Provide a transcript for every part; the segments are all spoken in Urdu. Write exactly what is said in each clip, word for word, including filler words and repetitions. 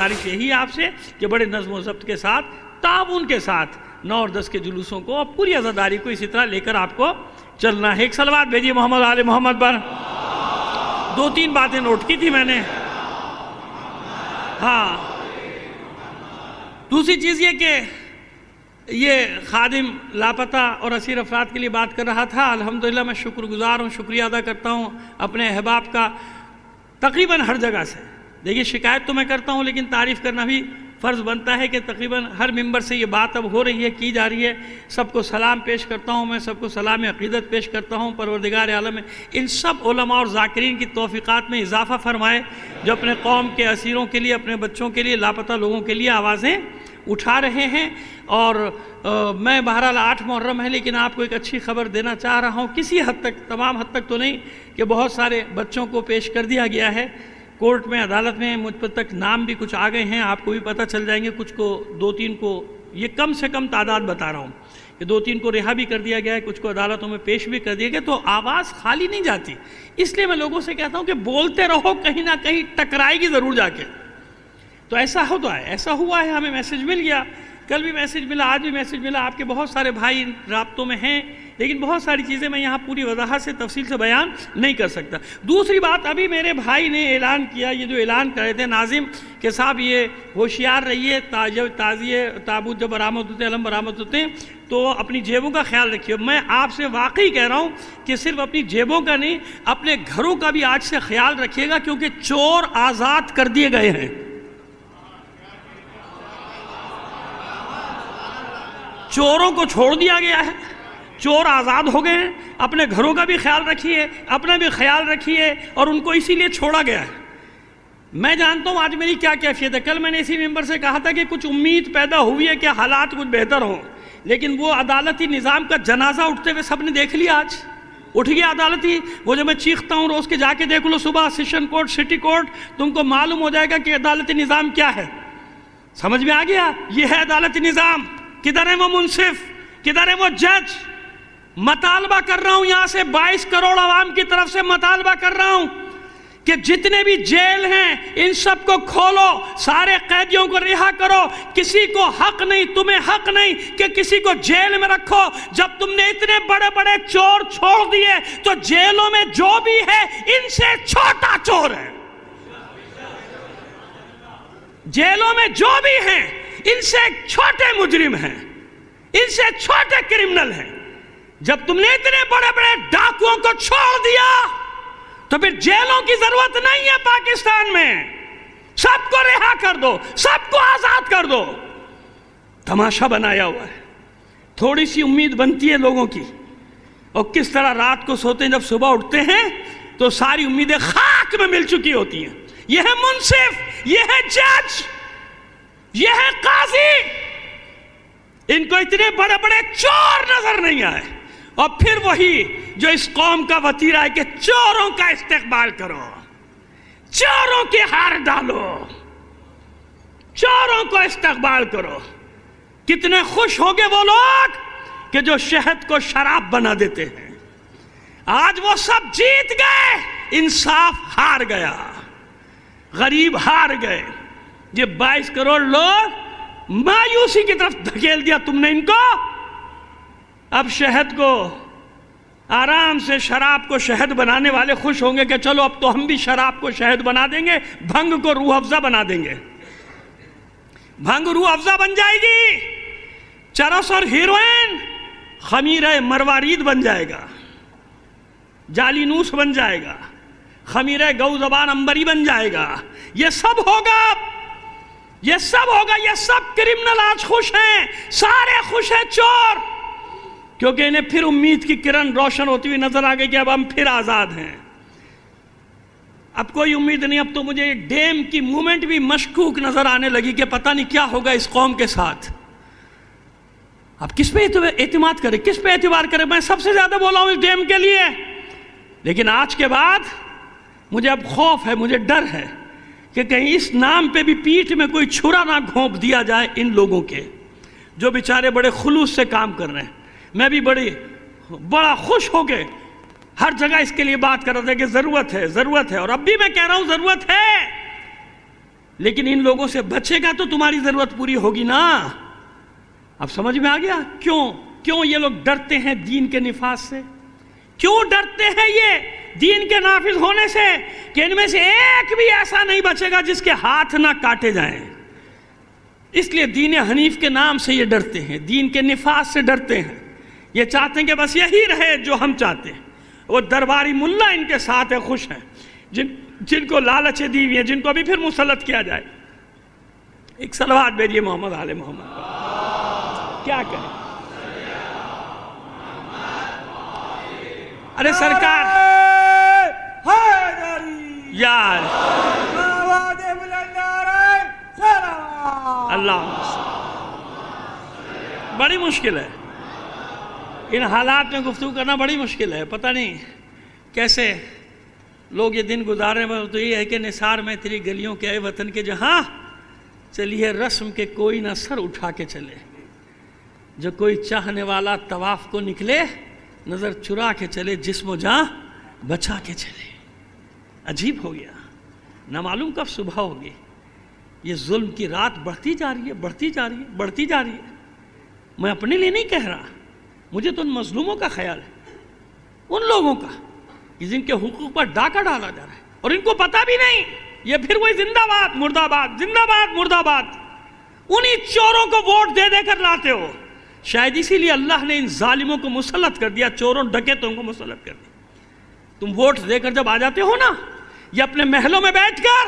गुजारिश यही है आपसे कि बड़े नज़्म व ज़ब्त के साथ, ताउन के साथ नौ और दस के जुलूसों को और पूरी आज़ादारी को इसी तरह लेकर आपको चलना है। एक सलवात भेजिए मोहम्मद आले मोहम्मद पर। दो तीन बातें नोट की थी मैंने। हाँ, दूसरी चीज़ ये कि ये खादिम लापता और असीर अफराद के लिए बात कर रहा था। अल्हम्दुलिल्लाह मैं शुक्रगुजार हूँ, शुक्रिया अदा करता हूँ अपने अहबाब का तकरीबन हर जगह से। देखिए, शिकायत तो मैं करता हूँ, लेकिन तारीफ़ करना भी फ़र्ज़ बनता है कि तकरीबन हर मिंबर से ये बात अब हो रही है, की जा रही है। सबको सलाम पेश करता हूँ मैं, सबको सलाम अक़ीदत पेश करता हूँ। परवरदिगार आलम इन सब उलमा और ज़ाकिरीन की तौफ़ीक़ात में इजाफ़ा फ़रमाए, जो अपने कौम के असीरों के लिए, अपने बच्चों के लिए, लापता लोगों के लिए आवाज़ें उठा रहे हैं। और आ, मैं बहरहाल आठ मुहर्रम है, लेकिन आपको एक अच्छी खबर देना चाह रहा हूँ, किसी हद तक, तमाम हद तक तो नहीं, कि बहुत सारे बच्चों को पेश कर दिया गया है कोर्ट में, अदालत में। मुझ पर तक नाम भी कुछ आ गए हैं, आपको भी पता चल जाएंगे। कुछ को, दो तीन को, ये कम से कम तादाद बता रहा हूँ कि दो तीन को रिहा भी कर दिया गया है, कुछ को अदालतों में पेश भी कर दिया गया। तो आवाज़ खाली नहीं जाती, इसलिए मैं लोगों से कहता हूँ कि बोलते रहो, कहीं ना कहीं टकराएगी ज़रूर जाके। तो ऐसा होता है, ऐसा हुआ है, हमें मैसेज मिल गया, कल भी मैसेज मिला, आज भी मैसेज मिला, आपके बहुत सारे भाई राब्तों में हैं, लेकिन बहुत सारी चीज़ें मैं यहाँ पूरी वजाहत से, तफसील से बयान नहीं कर सकता। दूसरी बात, अभी मेरे भाई ने ऐलान किया, ये जो ऐलान कर रहे थे नाजिम कि साहब ये होशियार रहिए, जब ताज़िए ताबूत जब बरामद होते, अलम बरामद होते हैं, तो अपनी जेबों का ख्याल रखिए। मैं आपसे वाकई कह रहा हूँ कि सिर्फ अपनी जेबों का नहीं, अपने घरों का भी आज से ख्याल रखिएगा, क्योंकि चोर आज़ाद कर दिए गए हैं। चोरों को छोड़ दिया गया है, चोर आज़ाद हो गए हैं। अपने घरों का भी ख्याल रखिए, अपना भी ख्याल रखिए, और उनको इसीलिए छोड़ा गया है। मैं जानता हूँ आज मेरी क्या कैफियत है। कल मैंने इसी मेंबर से कहा था कि कुछ उम्मीद पैदा हुई है कि हालात कुछ बेहतर हों, लेकिन वो अदालती निज़ाम का जनाजा उठते हुए सबने देख लिया। आज उठ गया अदालती, वो जो मैं चीखता हूँ रोज़ के, जाके देख लो सुबह सेशन कोर्ट, सिटी कोर्ट, तुमको मालूम हो जाएगा कि अदालती निज़ाम क्या है। समझ में आ गया? ये है अदालती निज़ाम। किधर है वो मुंसिफ, किधर है वो जज? मतालबा कर रहा हूं यहां से, बाईस करोड़ आवाम की तरफ से मतालबा कर रहा हूं कि जितने भी जेल हैं इन सब को खोलो, सारे कैदियों को रिहा करो। किसी को हक नहीं, तुम्हें हक नहीं कि किसी को जेल में रखो। जब तुमने इतने बड़े बड़े चोर छोड़ दिए, तो जेलों में जो भी है इनसे छोटा चोर है। जेलों में जो भी है इनसे छोटे मुजरिम हैं, इनसे छोटे क्रिमिनल हैं। जब तुमने इतने बड़े बड़े डाकुओं को छोड़ दिया, तो फिर जेलों की जरूरत नहीं है पाकिस्तान में। सबको रिहा कर दो, सबको आजाद कर दो। तमाशा बनाया हुआ है। थोड़ी सी उम्मीद बनती है लोगों की, और किस तरह रात को सोते हैं, जब सुबह उठते हैं तो सारी उम्मीदें खाक में मिल चुकी होती हैं। यह है मुंसिफ, यह है जज, यह है काजी। इनको इतने बड़े बड़े चोर नजर नहीं आए। और फिर वही जो इस कौम का वतीरा है कि चोरों का इस्तेकबाल करो, चोरों के हार डालो, चोरों को इस्तेकबाल करो। कितने खुश होंगे वो लोग कि जो शहद को शराब बना देते हैं। आज वो सब जीत गए, इंसाफ हार गया, गरीब हार गए। ये बाईस करोड़ लोग मायूसी की तरफ धकेल दिया तुमने इनको। अब शहद को, आराम से शराब को शहद बनाने वाले खुश होंगे कि चलो अब तो हम भी शराब को शहद बना देंगे, भंग को रूह अफ़ज़ा बना देंगे। भंग रूह अफ़ज़ा बन जाएगी, चरस और हीरोइन खमीरे मरवारीद बन जाएगा, जालीनूस बन जाएगा, खमीरे गौ ज़बान अंबरी बन जाएगा। ये सब होगा, ये सब होगा। ये सब क्रिमिनल आज खुश हैं, सारे खुश हैं चोर, क्योंकि इन्हें फिर उम्मीद की किरण रोशन होती हुई नजर आ गई कि अब हम फिर आजाद हैं। अब कोई उम्मीद नहीं। अब तो मुझे डैम की मूवमेंट भी मशकूक नजर आने लगी कि पता नहीं क्या होगा इस कौम के साथ। अब किस पे एतमाद करें, किस पे एतबार करें? मैं सबसे ज्यादा बोला हूं इस डैम के लिए, लेकिन आज के बाद मुझे अब खौफ है, मुझे डर है कि कहीं इस नाम पे भी पीठ में कोई छुरा ना घोंप दिया जाए इन लोगों के, जो बेचारे बड़े खुलूस से काम कर रहे हैं। मैं भी बड़ी बड़ा खुश हो के हर जगह इसके लिए बात कर रहा था कि ज़रूरत है, ज़रूरत है, और अब भी मैं कह रहा हूँ ज़रूरत है। لیکن ان لوگوں سے بچے گا تو تمہاری ضرورت پوری ہوگی نا۔ اب سمجھ میں آ گیا کیوں کیوں یہ لوگ ڈرتے ہیں دین کے نفاذ سے؟ کیوں ڈرتے ہیں یہ دین کے نافذ ہونے سے؟ کہ ان میں سے ایک بھی ایسا نہیں بچے گا جس کے ہاتھ نہ کاٹے جائیں۔ اس لیے دین حنیف کے نام سے یہ ڈرتے ہیں، دین کے نفاذ سے ڈرتے ہیں۔ یہ چاہتے ہیں کہ بس یہی رہے جو ہم چاہتے ہیں۔ وہ درباری ملا ان کے ساتھ ہے، خوش ہیں، جن جن کو لالچیں دی ہوئی ہیں، جن کو ابھی پھر مسلط کیا جائے۔ ایک صلوات بھیجیے محمد آل محمد پر۔ کیا کریں؟ ارے سرکار یار اللہ، بڑی مشکل ہے ان حالات میں گفتگو کرنا، بڑی مشکل ہے۔ پتہ نہیں کیسے لوگ یہ دن گزار رہے ہیں۔ تو یہ ہے کہ نثار میں تیری گلیوں کے اے وطن کے جہاں چلیے رسم کے کوئی نہ سر اٹھا کے چلے، جو کوئی چاہنے والا طواف کو نکلے نظر چرا کے چلے، جسم و جاں بچا کے چلے۔ عجیب ہو گیا، نہ معلوم کب صبح ہوگی۔ یہ ظلم کی رات بڑھتی جا رہی ہے، بڑھتی جا رہی ہے، بڑھتی جا رہی ہے۔ میں اپنے لیے نہیں کہہ رہا، مجھے تو ان مظلوموں کا خیال ہے، ان لوگوں کا کہ جن کے حقوق پر ڈاکہ ڈالا جا رہا ہے اور ان کو پتہ بھی نہیں۔ یہ پھر وہی زندہ باد مردہ باد، زندہ باد مردہ باد، انہی چوروں کو ووٹ دے دے کر لاتے ہو۔ شاید اسی لیے اللہ نے ان ظالموں کو مسلط کر دیا، چوروں ڈکیتوں کو مسلط کر دیا۔ تم ووٹ دے کر جب آ جاتے ہو نا، یہ اپنے محلوں میں بیٹھ کر،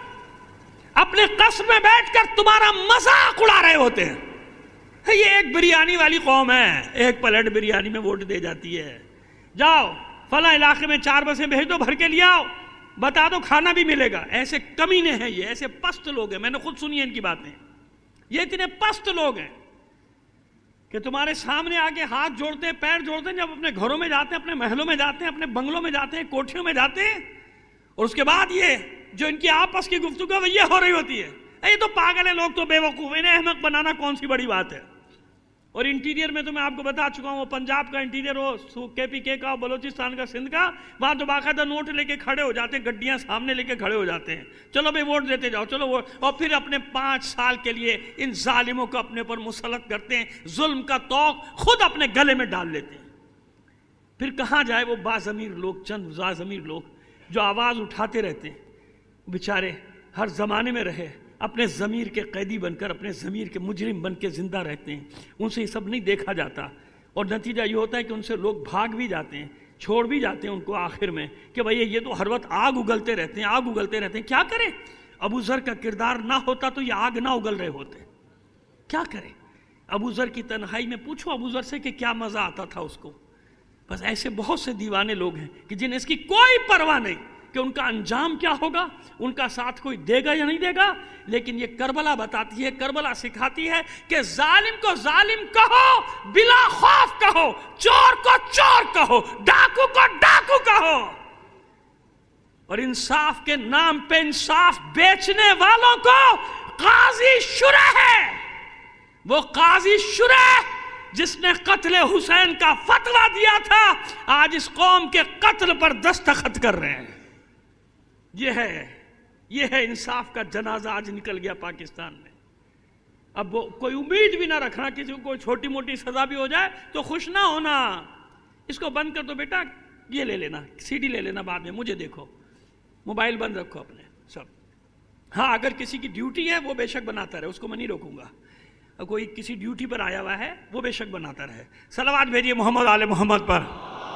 اپنے قصر میں بیٹھ کر تمہارا مذاق اڑا رہے ہوتے ہیں۔ یہ ایک بریانی والی قوم ہے، ایک پلیٹ بریانی میں ووٹ دے جاتی ہے۔ جاؤ فلاں علاقے میں چار بسیں بھیج دو، بھر کے لے آؤ، بتا دو کھانا بھی ملے گا۔ ایسے کمینے ہیں یہ، ایسے پست لوگ ہیں، میں نے خود سنی ہے ان کی باتیں۔ یہ اتنے پست لوگ ہیں کہ تمہارے سامنے آ کے ہاتھ جوڑتے ہیں، پیر جوڑتے ہیں، جب اپنے گھروں میں جاتے ہیں، اپنے محلوں میں جاتے ہیں، اپنے بنگلوں میں جاتے ہیں، کوٹھیوں میں جاتے ہیں، اور اس کے بعد یہ جو ان کی آپس کی گفتگو ہے وہ یہ ہو رہی ہوتی ہے، یہ تو پاگل ہیں لوگ، تو بے وقوف، انہیں احمق بنانا کون سی بڑی بات ہے۔ اور انٹیریئر میں تو میں آپ کو بتا چکا ہوں، وہ پنجاب کا انٹیریئر ہو، کے پی کے کا، بلوچستان کا، سندھ کا، وہاں تو باقاعدہ نوٹ لے کے کھڑے ہو جاتے ہیں، گڈیاں سامنے لے کے کھڑے ہو جاتے ہیں، چلو بھائی ووٹ دیتے جاؤ، چلو ووٹ، اور پھر اپنے پانچ سال کے لیے ان ظالموں کو اپنے پر مسلط کرتے ہیں، ظلم کا توق خود اپنے گلے میں ڈال لیتے ہیں۔ پھر کہاں جائے وہ باضمیر لوگ، چند باضمیر لوگ جو آواز اٹھاتے رہتے ہیں، بیچارے ہر زمانے میں رہے، اپنے ضمیر کے قیدی بن کر، اپنے ضمیر کے مجرم بن کے زندہ رہتے ہیں، ان سے یہ سب نہیں دیکھا جاتا، اور نتیجہ یہ ہوتا ہے کہ ان سے لوگ بھاگ بھی جاتے ہیں، چھوڑ بھی جاتے ہیں ان کو آخر میں، کہ بھئی یہ تو ہر وقت آگ اگلتے رہتے ہیں، آگ اگلتے رہتے ہیں، کیا کریں؟ ابو ذر کا کردار نہ ہوتا تو یہ آگ نہ اگل رہے ہوتے، کیا کریں؟ ابو ذر کی تنہائی میں پوچھو ابو ذر سے کہ کیا مزہ آتا تھا اس کو۔ بس ایسے بہت سے دیوانے لوگ ہیں کہ جنہیں اس کی کوئی پرواہ نہیں کہ ان کا انجام کیا ہوگا، ان کا ساتھ کوئی دے گا یا نہیں دے گا، لیکن یہ کربلا بتاتی ہے، کربلا سکھاتی ہے کہ ظالم کو ظالم کہو، بلا خوف کہو، چور کو چور کہو، ڈاکو کو ڈاکو کہو، اور انصاف کے نام پہ انصاف بیچنے والوں کو قاضی شرح ہے، وہ قاضی شرح جس نے قتل حسین کا فتویٰ دیا تھا، آج اس قوم کے قتل پر دستخط کر رہے ہیں۔ یہ ہے یہ ہے انصاف کا جنازہ آج نکل گیا پاکستان میں۔ اب وہ کوئی امید بھی نہ رکھنا کسی کو کوئی چھوٹی موٹی سزا بھی ہو جائے تو خوش نہ ہونا، اس کو بند کر دو بیٹا، یہ لے لینا، سی ڈی لے لینا بعد میں، مجھے دیکھو، موبائل بند رکھو اپنے سب۔ ہاں اگر کسی کی ڈیوٹی ہے وہ بے شک بناتا رہے، اس کو میں نہیں روکوں گا، اور کوئی کسی ڈیوٹی پر آیا ہوا ہے وہ بے شک بناتا رہے۔ صلوات بھیجیے محمد آل محمد پر۔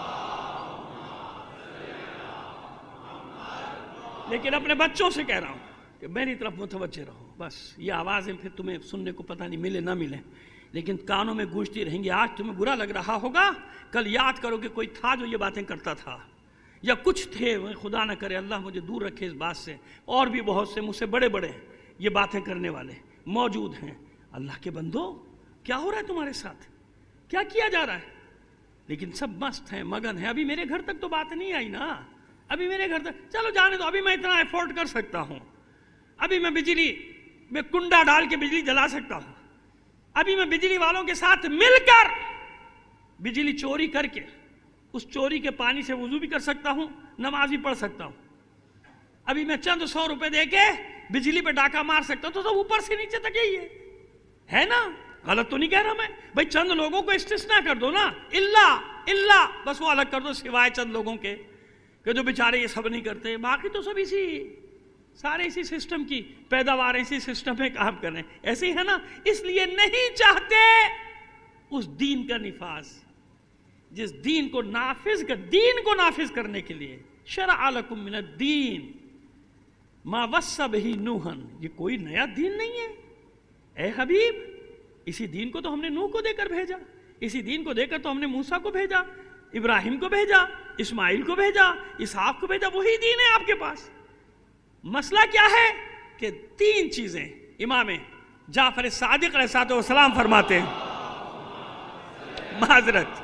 لیکن اپنے بچوں سے کہہ رہا ہوں کہ میری طرف متوجہ رہو، بس یہ آوازیں پھر تمہیں سننے کو پتہ نہیں ملے نہ ملے، لیکن کانوں میں گونجتی رہیں گی۔ آج تمہیں برا لگ رہا ہوگا، کل یاد کرو کہ کوئی تھا جو یہ باتیں کرتا تھا، یا کچھ تھے، خدا نہ کرے، اللہ مجھے دور رکھے اس بات سے، اور بھی بہت سے مجھ سے بڑے بڑے یہ باتیں کرنے والے موجود ہیں۔ اللہ کے بندو، کیا ہو رہا ہے تمہارے ساتھ؟ کیا کیا جا رہا ہے؟ لیکن سب مست ہیں، مگن ہیں۔ ابھی میرے گھر تک تو بات نہیں آئی نا، ابھی میرے گھر تک چلو جانے دو، ابھی میں اتنا ایفورٹ کر سکتا ہوں، ابھی میں بجلی میں کنڈا ڈال کے بجلی جلا سکتا ہوں، ابھی میں بجلی والوں کے ساتھ مل کر بجلی چوری کر کے اس چوری کے پانی سے وضو بھی کر سکتا ہوں، نماز بھی پڑھ سکتا ہوں، ابھی میں چند سو روپے دے کے बिजली पे डाका मार सकता तो सब ऊपर से नीचे तक यही है है ना? गलत तो नहीं कह रहा मैं भाई, चंद लोगों को इस्तिस्ना कर दो ना, इल्ला इल्ला बस वो अलग कर दो, सिवाय चंद लोगों के कि जो बेचारे ये सब नहीं करते, बाकी तो सब इसी सारे इसी सिस्टम की पैदावार, इसी सिस्टम में काम कर रहे हैं। ऐसे ही है ना, इसलिए नहीं चाहते उस दीन का निफाज, जिस दीन को नाफिज कर दीन को नाफिज करने के लिए शरअ लकुम मिनद दीन मा वस्सा बिही नूहन, ये कोई नया दीन नहीं है ए हबीब, इसी दीन को तो हमने नूह को देकर भेजा, इसी दीन को देकर तो हमने मूसा को भेजा, इब्राहिम को भेजा, इस्माइल को भेजा, इसहाक को भेजा, वही दीन है आपके पास। मसला क्या है कि तीन चीजें इमाम जाफर सादिक अलैहिस्सलाम फरमाते हैं, माजरत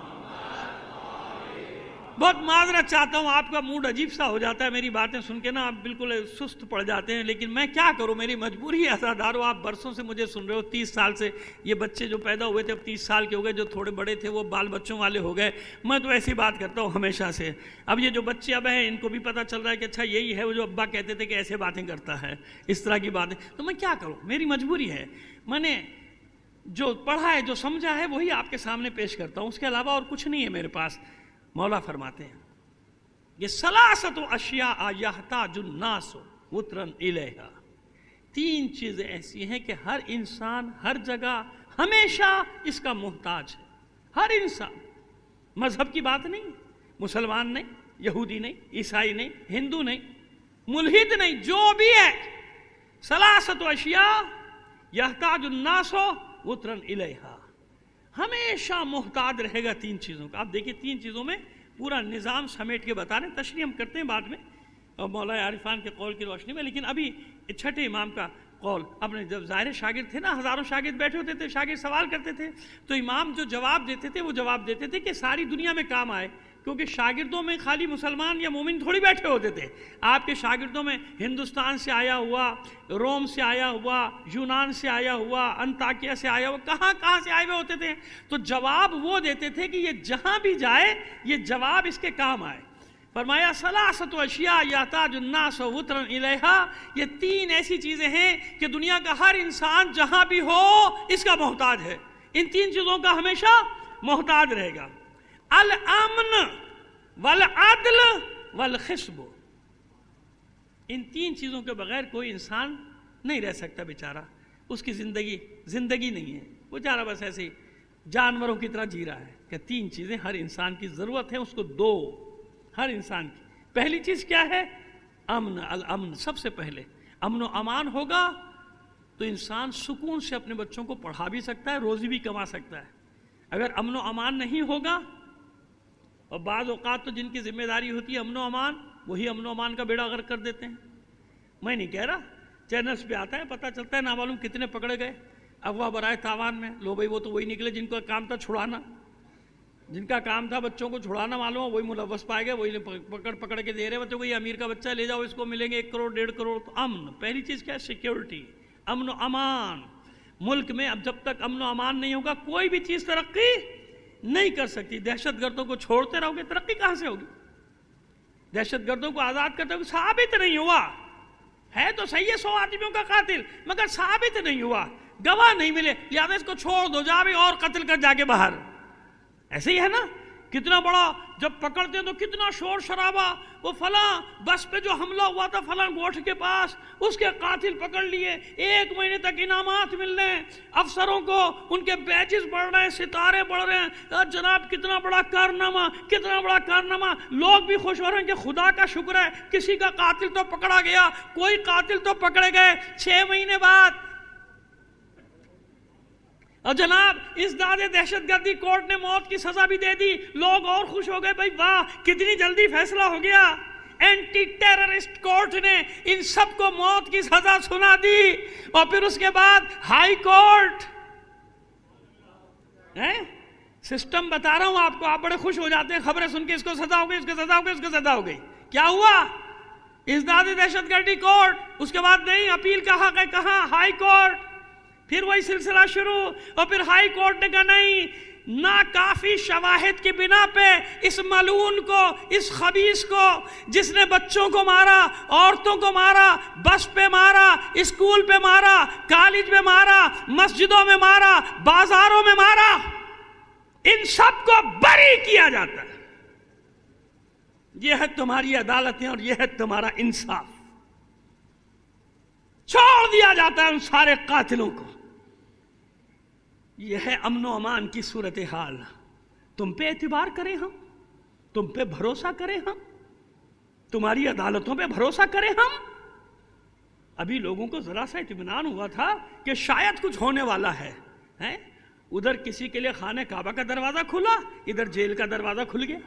बहुत माजरत चाहता हूँ, आपका मूड अजीब सा हो जाता है मेरी बातें सुन के ना, आप बिल्कुल सुस्त पड़ जाते हैं, लेकिन मैं क्या करूँ, मेरी मजबूरी है। अज़ादारो, आप बरसों से मुझे सुन रहे हो, तीस साल से, ये बच्चे जो पैदा हुए थे अब तीस साल के हो गए, जो थोड़े बड़े थे वो बाल बच्चों वाले हो गए। मैं तो ऐसी बात करता हूँ हमेशा से। अब ये जो बच्चे अब हैं इनको भी पता चल रहा है कि अच्छा यही है वो जो अब्बा कहते थे कि ऐसे बातें करता है, इस तरह की बातें, तो मैं क्या करूँ, मेरी मजबूरी है। मैंने जो पढ़ा है, जो समझा है, वही आपके सामने पेश करता हूँ, उसके अलावा और कुछ नहीं है मेरे पास। मौला फरमाते हैं ये सलासत अशिया यहताजुन्नास उतरन इलैहा, तीन चीजें ऐसी हैं कि हर इंसान हर जगह हमेशा इसका मोहताज है। हर इंसान, मजहब की बात नहीं, मुसलमान नहीं, यहूदी नहीं, ईसाई नहीं, हिंदू नहीं, मुल्हिद नहीं, जो भी है, सलासत अशिया यहताजुन्नास उतरन इलैहा, हमेशा मोहताज रहेगा तीन चीज़ों का। आप देखिए तीन चीज़ों में पूरा निज़ाम समेट के बता रहे हैं, तशरीह हम करते हैं बाद में और मौला आरिफान के कौल की रोशनी में, लेकिन अभी छठे इमाम का कौल, अपने जब ज़ाहिर शागिर्द थे ना, हज़ारों शागिर्द बैठे होते थे, शागिर्द सवाल करते थे तो इमाम जो जवाब देते थे वो जवाब देते थे कि सारी दुनिया में काम आए, क्योंकि शागिर्दों में खाली मुसलमान या मोमिन थोड़ी बैठे होते थे। आपके शागिर्दों में हिंदुस्तान से आया हुआ, रोम से आया हुआ, यूनान से आया हुआ, अंताकिया से आया हुआ, कहाँ कहाँ से आए हुए होते थे। तो जवाब वो देते थे कि ये जहाँ भी जाए ये जवाब इसके काम आए। फरमाया सलासत अशिया यहताजुन्नास उतरन इलैहा, ये तीन ऐसी चीज़ें हैं कि दुनिया का हर इंसान जहाँ भी हो इसका मोहताज है, इन तीन चीज़ों का हमेशा मोहताज रहेगा। अल अमन वल अदल वल खिस्ब, इन तीन चीज़ों के बगैर कोई इंसान नहीं रह सकता बेचारा, उसकी ज़िंदगी ज़िंदगी नहीं है, बेचारा बस ऐसे ही जानवरों की तरह जी रहा है। कि तीन चीज़ें हर इंसान की ज़रूरत है, उसको दो, हर इंसान की। पहली चीज़ क्या है? अमन, अल अमन, सबसे पहले अमन व अमान होगा तो इंसान सुकून से अपने बच्चों को पढ़ा भी सकता है, रोज़ी भी कमा सकता है। अगर अमन व अमान नहीं होगा, और बाज़ औक़ात तो जिनकी जिम्मेदारी होती है अमन व अमान, वही अमन व अमान का बेड़ा गर्क कर देते हैं। मैं नहीं कह रहा, चैनल्स पे आता है, पता चलता है नामालूम कितने पकड़े गए अगवा बराए तावान में। लो भाई, वो तो वही निकले जिनका काम था छुड़ाना, जिनका काम था बच्चों को छुड़ाना, मालूम है वही मुलव्वस पाए गए, वही पकड़ पकड़ के दे रहे बच्चों को, ये अमीर का बच्चा ले जाओ, इसको मिलेंगे एक करोड़ डेढ़ करोड़। तो अमन, पहली चीज़ क्या है? सिक्योरिटी, अमन व अमान। मुल्क में अब जब तक अमन व अमान नहीं होगा कोई भी चीज़ तरक्की नहीं कर सकती। दहशत गर्दों को छोड़ते रहोगे, तरक्की कहाँ से होगी? दहशत गर्दों को आज़ाद करते हुए साबित नहीं हुआ है, तो सही है सौ आदमियों का कातिल, मगर साबित नहीं हुआ, गवाह नहीं मिले, लिहाजा इसको छोड़ दो, जा भी और कत्ल कर जाके बाहर। ऐसे ही है ना, कितना बड़ा जब पकड़ते हैं तो कितना शोर शराबा, वो फला बस पे जो हमला हुआ था फला गोठ के पास, उसके कातिल पकड़ लिए, एक महीने तक इनामात मिल रहे हैं, अफसरों को उनके बैचेस बढ़ रहे हैं, सितारे बढ़ रहे हैं। जनाब कितना बड़ा कारनामा, कितना बड़ा कारनामा, लोग भी खुश हो रहे हैं कि खुदा का शुक्र है किसी का कातिल तो पकड़ा गया, कोई कातिल तो पकड़े गए। छह महीने बाद और जनाब इस दादे दहशतगर्दी कोर्ट ने मौत की सजा भी दे दी, लोग और खुश हो गए, भाई वाह कितनी जल्दी फैसला हो गया। एंटी टेररिस्ट कोर्ट ने इन सबको मौत की सजा सुना दी, और फिर उसके बाद हाई कोर्ट है, सिस्टम बता रहा हूं आपको, आप बड़े खुश हो जाते हैं खबरें सुन के, इसको सजा हो गई, इसको सजा हो गई, इसको सजा हो गई। क्या हुआ? इस दादे दहशतगर्दी कोर्ट, उसके बाद नहीं, अपील का हक है, कहां? High court. फिर वही सिलसिला शुरू, और फिर हाई कोर्ट ने कहा नहीं, ناکافی شواہد کی بنا پہ اس ملعون کو، اس خبیث کو، جس نے بچوں کو مارا، عورتوں کو مارا، بس پہ مارا، اسکول پہ مارا، کالج میں مارا، مسجدوں میں مارا، بازاروں میں مارا، ان سب کو بری کیا جاتا ہے۔ یہ ہے تمہاری عدالتیں اور یہ ہے تمہارا انصاف۔ چھوڑ دیا جاتا ہے ان سارے قاتلوں کو۔ یہ ہے امن و امان کی صورتحال۔ تم پہ اعتبار کریں ہم، تم پہ بھروسہ کریں ہم، تمہاری عدالتوں پہ بھروسہ کریں ہم۔ ابھی لوگوں کو ذرا سا اطمینان ہوا تھا کہ شاید کچھ ہونے والا ہے، ہیں؟ ادھر کسی کے لیے خانہ کعبہ کا دروازہ کھلا، ادھر جیل کا دروازہ کھل گیا۔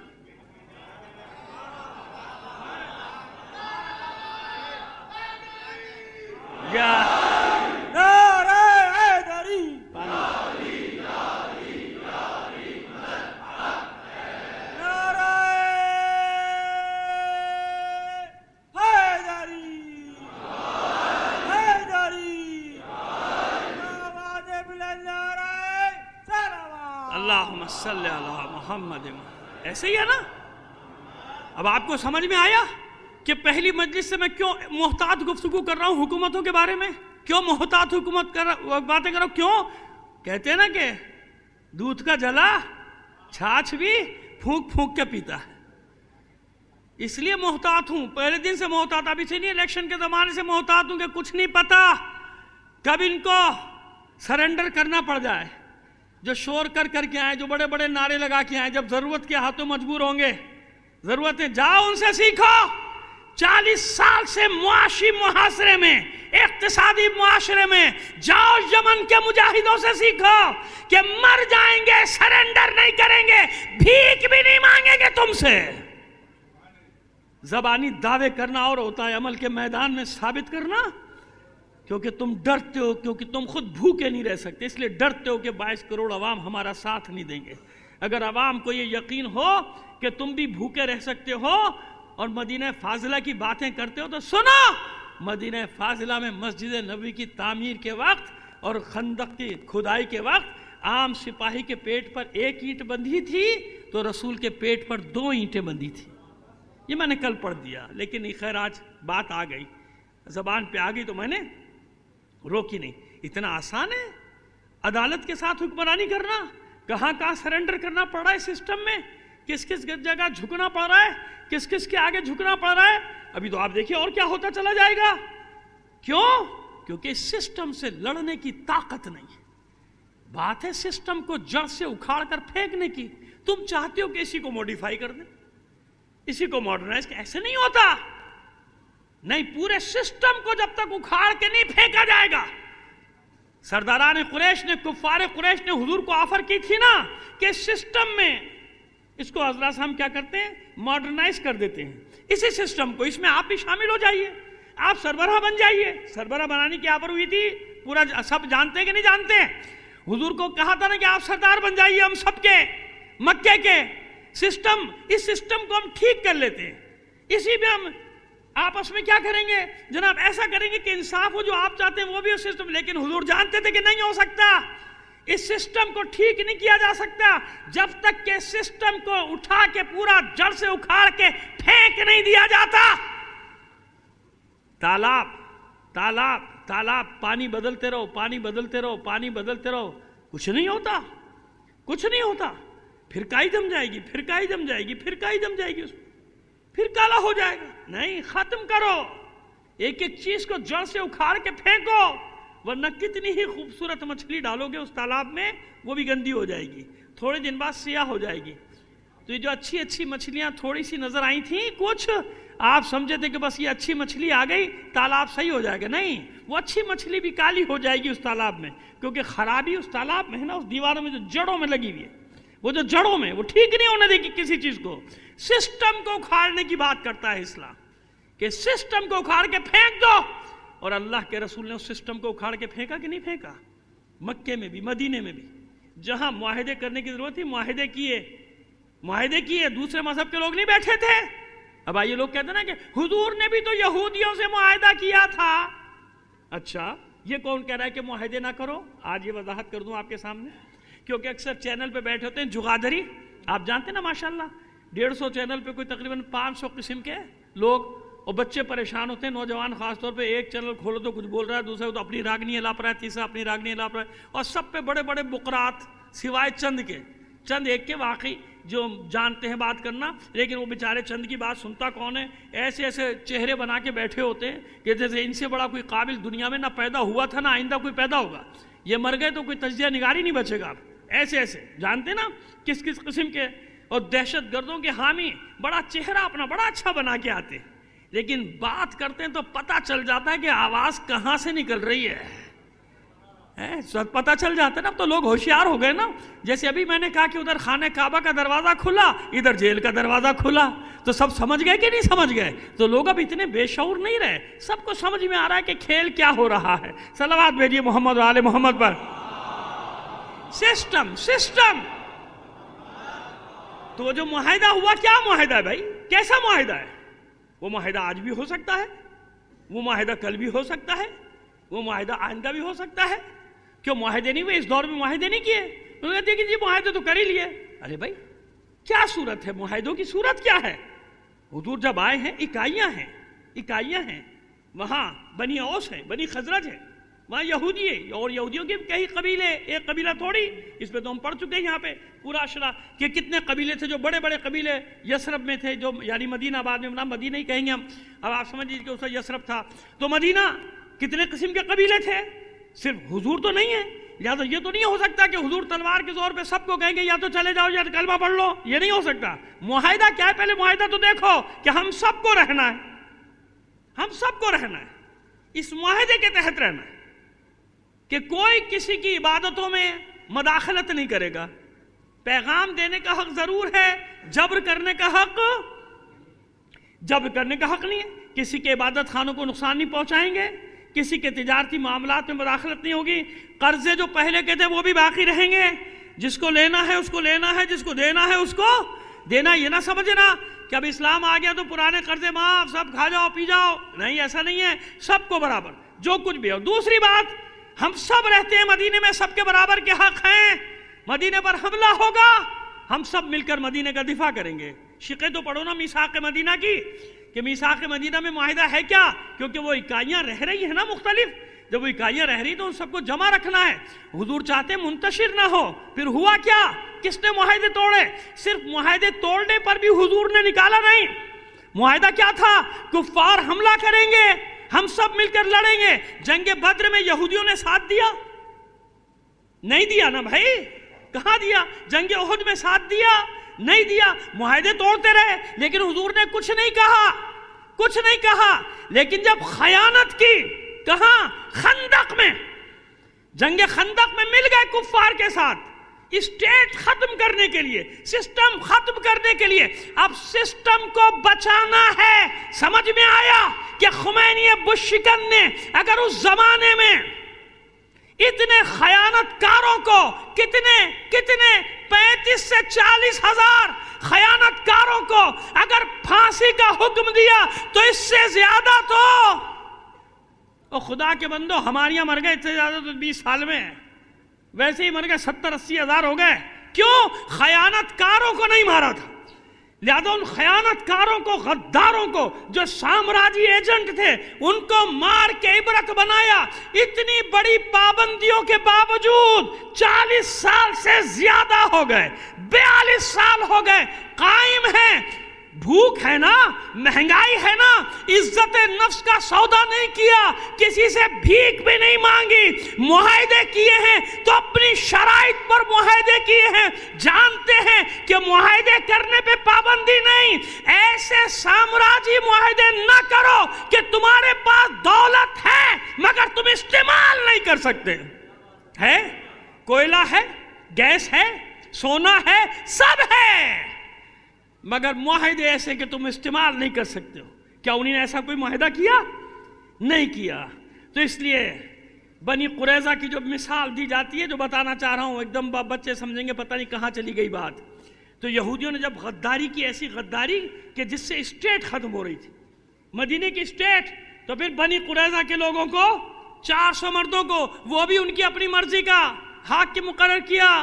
اللہم صلی علی محمد۔ ایسے ہی ہے نا؟ اب آپ کو سمجھ میں آیا کہ پہلی مجلس سے میں کیوں محتاط گفتگو کر رہا ہوں حکومتوں کے بارے میں؟ کیوں محتاط حکومت کر باتیں کر رہا ہوں؟ کیوں؟ کہتے ہیں نا کہ دودھ کا جلا چھاچھ بھی پھونک پھونک کے پیتا ہے، اس لیے محتاط ہوں۔ پہلے دن سے محتاط، ابھی سے نہیں، الیکشن کے زمانے سے محتاط ہوں کہ کچھ نہیں پتا کب ان کو سرنڈر کرنا پڑ جائے۔ جو شور کر کر کے آئے، جو بڑے بڑے نعرے لگا کے آئے، جب ضرورت کے ہاتھوں مجبور ہوں گے، ضرورت ہے جاؤ ان سے سیکھو۔ چالیس سال سے معاشی محاصرے میں، اقتصادی معاشرے میں، جاؤ یمن کے مجاہدوں سے سیکھو کہ مر جائیں گے، سرنڈر نہیں کریں گے، بھیک بھی نہیں مانگیں گے تم سے۔ زبانی دعوے کرنا اور ہوتا ہے عمل کے میدان میں ثابت کرنا، کیونکہ تم ڈرتے ہو، کیونکہ تم خود بھوکے نہیں رہ سکتے، اس لیے ڈرتے ہو کہ بائیس کروڑ عوام ہمارا ساتھ نہیں دیں گے۔ اگر عوام کو یہ یقین ہو کہ تم بھی بھوکے رہ سکتے ہو اور مدینہ فاضلہ کی باتیں کرتے ہو تو سنو، مدینہ فاضلہ میں مسجد نبوی کی تعمیر کے وقت اور خندق کی کھدائی کے وقت عام سپاہی کے پیٹ پر ایک اینٹ بندھی تھی تو رسول کے پیٹ پر دو اینٹیں بندھی تھی۔ یہ میں نے کل پڑھ دیا، لیکن خیر آج بات آ گئی، زبان پہ آ گئی تو میں نے روکی نہیں۔ اتنا آسان ہے عدالت کے ساتھ حکمرانی کرنا؟ کہاں کہاں سرنڈر کرنا پڑ رہا ہے سسٹم میں، کس کس جگہ جھکنا پڑ رہا ہے، کس کس کے آگے جھکنا پڑ رہا ہے۔ ابھی تو آپ دیکھیے اور کیا ہوتا چلا جائے گا۔ کیوں؟ کیونکہ اس سسٹم سے لڑنے کی طاقت نہیں ہے۔ بات ہے سسٹم کو جڑ سے اکھاڑ کر پھینکنے کی۔ تم چاہتے ہو کہ اسی کو موڈیفائی کر دیں، اسی کو ماڈرنائز، ایسے نہیں ہوتا۔ نہیں، پورے سسٹم کو جب تک اکھاڑ کے نہیں پھینکا جائے گا۔ سرداران قریش نے، کفار قریش نے حضور کو آفر کی تھی نا کہ سسٹم میں اس کو حضرات ہم کیا کرتے ہیں، ماڈرنائز کر دیتے ہیں اسی سسٹم کو، اس میں آپ بھی شامل ہو جائیے، آپ سربراہ بن جائیے۔ سربراہ بنانے کی آفر ہوئی تھی، پورا سب جانتے ہیں کہ نہیں جانتے؟ حضور کو کہا تھا نا کہ آپ سردار بن جائیے ہم سب کے، مکے کے سسٹم، اس سسٹم کو ہم ٹھیک کر لیتے ہیں، اسی میں ہم آپس میں کیا کریں گے جناب، ایسا کریں گے کہ انصاف ہو، جو آپ چاہتے ہیں وہ بھی اس سسٹم۔ لیکن حضور جانتے تھے کہ نہیں ہو سکتا، اس سسٹم کو ٹھیک نہیں کیا جا سکتا جب تک کہ سسٹم کو اٹھا کے پورا جڑ سے اکھاڑ کے پھینک نہیں دیا جاتا۔ تالاب تالاب تالاب پانی بدلتے رہو، پانی بدلتے رہو، پانی بدلتے رہو، کچھ نہیں ہوتا، کچھ نہیں ہوتا۔ پھر کائی جم جائے گی، پھر کائی جم جائے گی، پھر کائی جم جائے گی، اس میں پھر کالا ہو جائے گا۔ نہیں، ختم کرو، ایک ایک چیز کو جڑ سے اکھاڑ کے پھینکو، ورنہ کتنی ہی خوبصورت مچھلی ڈالو گے اس تالاب میں وہ بھی گندی ہو جائے گی، تھوڑے دن بعد سیاہ ہو جائے گی۔ تو یہ جو اچھی اچھی مچھلیاں تھوڑی سی نظر آئی تھیں، کچھ آپ سمجھے تھے کہ بس یہ اچھی مچھلی آ گئی تالاب صحیح ہو جائے گا، نہیں، وہ اچھی مچھلی بھی کالی ہو جائے گی اس تالاب میں، کیونکہ خرابی اس تالاب میں ہے نا، اس دیواروں میں جو جڑوں میں لگی ہوئی ہے، وہ جو جڑوں میں، وہ ٹھیک نہیں ہونے دے گی کسی چیز کو۔ سسٹم کو اکھاڑنے کی بات کرتا ہے اسلام، کہ سسٹم کو اکھاڑ کے پھینک دو، اور اللہ کے رسول نے اس سسٹم کو اکھاڑ کے پھینکا کہ نہیں پھینکا؟ مکے میں بھی، مدینے میں بھی، جہاں معاہدے کرنے کی ضرورت تھی معاہدے کیے، معاہدے کیے، دوسرے مذہب کے لوگ نہیں بیٹھے تھے۔ اب آئیے لوگ کہتے ہیں نا کہ حضور نے بھی تو یہودیوں سے معاہدہ کیا تھا۔ اچھا، یہ کون کہہ رہا ہے کہ معاہدے نہ کرو؟ آج یہ وضاحت کر دوں آپ کے سامنے کیونکہ اکثر چینل پہ بیٹھے ہوتے ہیں جغادری، آپ جانتے ہیں نا ماشاءاللہ ڈیڑھ سو چینل پہ کوئی تقریباً پانچ سو قسم کے لوگ، اور بچے پریشان ہوتے ہیں، نوجوان خاص طور پہ ایک چینل کھولو تو کچھ بول رہا ہے، دوسرا تو اپنی راگنی لاپ رہا ہے، تیسرا اپنی راگنی لاپ رہا ہے، اور سب پہ بڑے بڑے بقرات، سوائے چند کے، چند ایک کے واقعی جو جانتے ہیں بات کرنا، لیکن وہ بیچارے چند کی بات سنتا کون ہے؟ ایسے ایسے چہرے بنا کے بیٹھے ہوتے ہیں کہ جیسے ان سے بڑا کوئی قابل دنیا میں نہ پیدا ہوا تھا نہ آئندہ کوئی پیدا ہوگا، یہ مر گئے تو کوئی تجزیہ نگاری نہیں بچے گا۔ آپ ایسے ایسے جانتے نا کس کس قسم کے، اور دہشت گردوں کے حامی، بڑا چہرہ اپنا بڑا اچھا بنا کے آتے ہیں، لیکن بات کرتے ہیں تو پتہ چل جاتا ہے کہ آواز کہاں سے نکل رہی ہے، پتہ چل جاتا ہے نا۔ اب تو لوگ ہوشیار ہو گئے نا، جیسے ابھی میں نے کہا کہ ادھر خانہ کعبہ کا دروازہ کھلا، ادھر جیل کا دروازہ کھلا، تو سب سمجھ گئے کہ نہیں سمجھ گئے؟ تو لوگ اب اتنے بے شعور نہیں رہے، سب کو سمجھ میں آ رہا ہے کہ کھیل کیا ہو رہا ہے۔ صلوات بھیجیے محمد و آل محمد پر۔ سسٹم سسٹم تو جو معاہدہ ہوا، کیا معاہدہ ہے بھائی؟ کیسا معاہدہ ہے؟ وہ معاہدہ آج بھی ہو سکتا ہے، وہ معاہدہ کل بھی ہو سکتا ہے، وہ معاہدہ آئندہ بھی ہو سکتا ہے۔ کیوں معاہدے نہیں ہوئے؟ اس دور میں معاہدے نہیں کیے؟ انہوں نے کہتے کہ جی معاہدے تو کر ہی لیے۔ ارے بھائی کیا صورت ہے؟ معاہدوں کی صورت کیا ہے؟ حضور جب آئے ہیں اکائیاں ہیں، اکائیاں ہیں، وہاں بنی اوس ہے، بنی خزرج ہے، وہاں یہودی ہے، اور یہودیوں کے کئی قبیلے، ایک قبیلہ تھوڑی، اس پہ تو ہم پڑھ چکے ہیں یہاں پہ پورا اشرا کہ کتنے قبیلے تھے، جو بڑے بڑے قبیلے یثرب میں تھے، جو یعنی مدینہ آباد میں، نام مدینہ ہی کہیں گے ہم، اب آپ سمجھ لیجیے کہ اس وقت یثرب تھا، تو مدینہ کتنے قسم کے قبیلے تھے، صرف حضور تو نہیں ہے، لہٰذا یہ تو نہیں ہو سکتا کہ حضور تلوار کے زور پہ سب کو کہیں گے یا تو چلے جاؤ یا کلمہ پڑھ لو، یہ نہیں ہو سکتا۔ معاہدہ کیا ہے؟ پہلے معاہدہ تو دیکھو کہ ہم سب کو رہنا ہے، ہم سب کو رہنا ہے، اس معاہدے کے تحت رہنا ہے کہ کوئی کسی کی عبادتوں میں مداخلت نہیں کرے گا، پیغام دینے کا حق ضرور ہے، جبر کرنے کا حق جبر کرنے کا حق نہیں ہے، کسی کے عبادت خانوں کو نقصان نہیں پہنچائیں گے، کسی کے تجارتی معاملات میں مداخلت نہیں ہوگی، قرضے جو پہلے کے تھے وہ بھی باقی رہیں گے، جس کو لینا ہے اس کو لینا ہے، جس کو دینا ہے اس کو دینا۔ یہ نہ سمجھنا کہ اب اسلام آ گیا تو پرانے قرضے معاف، سب کھا جاؤ پی جاؤ، نہیں، ایسا نہیں ہے، سب کو برابر جو کچھ بھی ہو۔ دوسری بات، ہم سب رہتے ہیں مدینے میں، سب کے برابر کے حق ہیں، مدینے پر حملہ ہوگا ہم سب مل کر مدینے کا دفاع کریں گے۔ شقیں تو پڑھو نا میثاق مدینہ کی، کہ میثاق مدینہ میں معاہدہ ہے کیا؟ کیونکہ وہ اکائیاں رہ رہی ہیں نا مختلف، جب وہ اکائیاں رہ رہی تو ان سب کو جمع رکھنا ہے، حضور چاہتے منتشر نہ ہو۔ پھر ہوا کیا؟ کس نے معاہدے توڑے؟ صرف معاہدے توڑنے پر بھی حضور نے نکالا نہیں، معاہدہ کیا تھا؟ کفار حملہ کریں گے، ہم سب مل کر لڑیں گے۔ جنگ بدر میں یہودیوں نے ساتھ دیا؟ نہیں دیا نا بھائی، کہاں دیا؟ جنگ احد میں ساتھ دیا؟ نہیں دیا۔ معاہدے توڑتے رہے، لیکن حضور نے کچھ نہیں کہا، کچھ نہیں کہا۔ لیکن جب خیانت کی، کہاں؟ خندق میں، جنگ خندق میں مل گئے کفار کے ساتھ، اسٹیٹ ختم کرنے کے لیے، سسٹم ختم کرنے کے لیے۔ اب سسٹم کو بچانا ہے۔ سمجھ میں آیا کہ خمینی بشکن نے اگر اس زمانے میں اتنے خیانت کاروں کو، کتنے کتنے پینتیس سے چالیس ہزار خیانت کاروں کو اگر پھانسی کا حکم دیا تو اس سے زیادہ تو، او خدا کے بندو، ہماریاں مر گئے اتنے زیادہ تو بیس سال میں، ویسے ہی مر گئے ستر اسی ہزار ہو گئے۔ کیوں؟ خیانت کاروں کو نہیں مارا تھا، لہذا ان خیانت کاروں کو، غداروں کو، جو سامراجی ایجنٹ تھے، ان کو مار کے عبرت بنایا۔ اتنی بڑی پابندیوں کے باوجود چالیس سال سے زیادہ ہو گئے، بیالیس سال ہو گئے، قائم ہیں۔ بھوک ہے نا، مہنگائی ہے نا، عزت نفس کا سودا نہیں کیا، کسی سے بھیک بھی نہیں مانگی، معاہدے کیے ہیں تو اپنی شرائط پر معاہدے کیے ہیں، جانتے ہیں کہ معاہدے کرنے پہ پابندی نہیں۔ ایسے سامراجی معاہدے نہ کرو کہ تمہارے پاس دولت ہے مگر تم استعمال نہیں کر سکتے۔ ہے کوئلہ ہے، گیس ہے، سونا ہے، سب ہے، مگر معاہدے ایسے کہ تم استعمال نہیں کر سکتے ہو۔ کیا انہوں نے ایسا کوئی معاہدہ کیا؟ نہیں کیا۔ تو اس لیے بنی قریظہ کی جو مثال دی جاتی ہے، جو بتانا چاہ رہا ہوں، ایک دم بچے سمجھیں گے پتہ نہیں کہاں چلی گئی بات۔ تو یہودیوں نے جب غداری کی، ایسی غداری کہ جس سے اسٹیٹ ختم ہو رہی تھی، مدینے کی اسٹیٹ، تو پھر بنی قریظہ کے لوگوں کو، چار سو مردوں کو، وہ بھی ان کی اپنی مرضی کا حاکم مقرر کیا،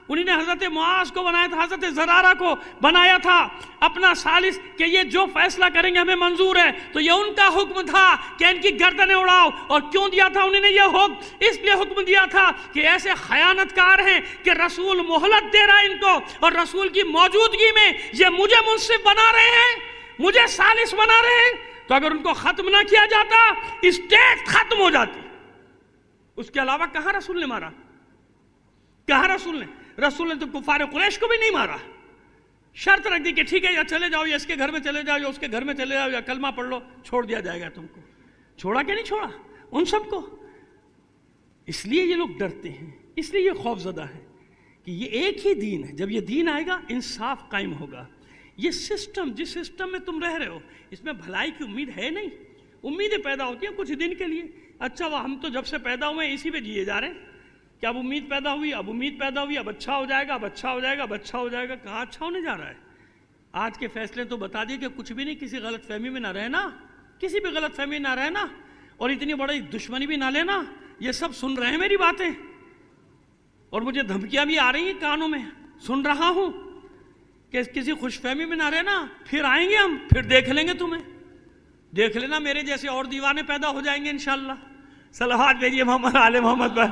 انہوں نے حضرت معاذ کو بنایا تھا، حضرت زرارہ کو بنایا تھا اپنا ثالث کہ یہ جو فیصلہ کریں گے ہمیں منظور ہے، تو یہ ان کا حکم تھا کہ ان کی گردنیں اڑاؤ۔ اور کیوں دیا تھا انہوں نے یہ حکم؟ اس لیے حکم دیا تھا کہ ایسے خیانت کار ہیں کہ رسول مہلت دے رہا ہے ان کو، اور رسول کی موجودگی میں یہ مجھے منصف بنا رہے ہیں، مجھے ثالث بنا رہے ہیں، تو اگر ان کو ختم نہ کیا جاتا اسٹیٹ ختم ہو جاتی۔ اس کے علاوہ کہاں رسول نے مارا؟ کہاں رسول نے؟ رسول نے تو کفار قریش کو بھی نہیں مارا، شرط رکھ دی کہ ٹھیک ہے یا چلے جاؤ، یا اس کے گھر میں چلے جاؤ، یا اس کے گھر میں چلے جاؤ، یا کلمہ پڑھ لو، چھوڑ دیا جائے گا تم کو۔ چھوڑا کہ نہیں چھوڑا ان سب کو؟ اس لیے یہ لوگ ڈرتے ہیں، اس لیے یہ خوف زدہ ہے کہ یہ ایک ہی دین ہے، جب یہ دین آئے گا انصاف قائم ہوگا۔ یہ سسٹم جس سسٹم میں تم رہ رہے ہو اس میں بھلائی کی امید ہے نہیں، امیدیں پیدا ہوتی ہیں کچھ دن کے لیے، اچھا وہ ہم تو جب سے پیدا ہوئے ہیں اسی پہ جیے جا رہے ہیں کہ اب امید پیدا ہوئی، اب امید پیدا ہوئی، اب اچھا ہو جائے گا، اب اچھا ہو جائے گا، اب اچھا ہو جائے گا۔ کہاں اچھا ہونے جا رہا ہے؟ آج کے فیصلے تو بتا دیے کہ کچھ بھی نہیں، کسی غلط فہمی میں نہ رہنا، کسی بھی غلط فہمی نہ رہنا، اور اتنی بڑی دشمنی بھی نہ لینا۔ یہ سب سن رہے ہیں میری باتیں، اور مجھے دھمکیاں بھی آ رہی ہیں کانوں میں، سن رہا ہوں کہ کسی خوش فہمی میں نہ رہنا، پھر آئیں گے ہم، پھر دیکھ لیں گے تمہیں، دیکھ لینا میرے جیسے اور دیوانے پیدا ہو جائیں گے انشاءاللہ۔ صلوات بھیجیے محمد آل محمد پر۔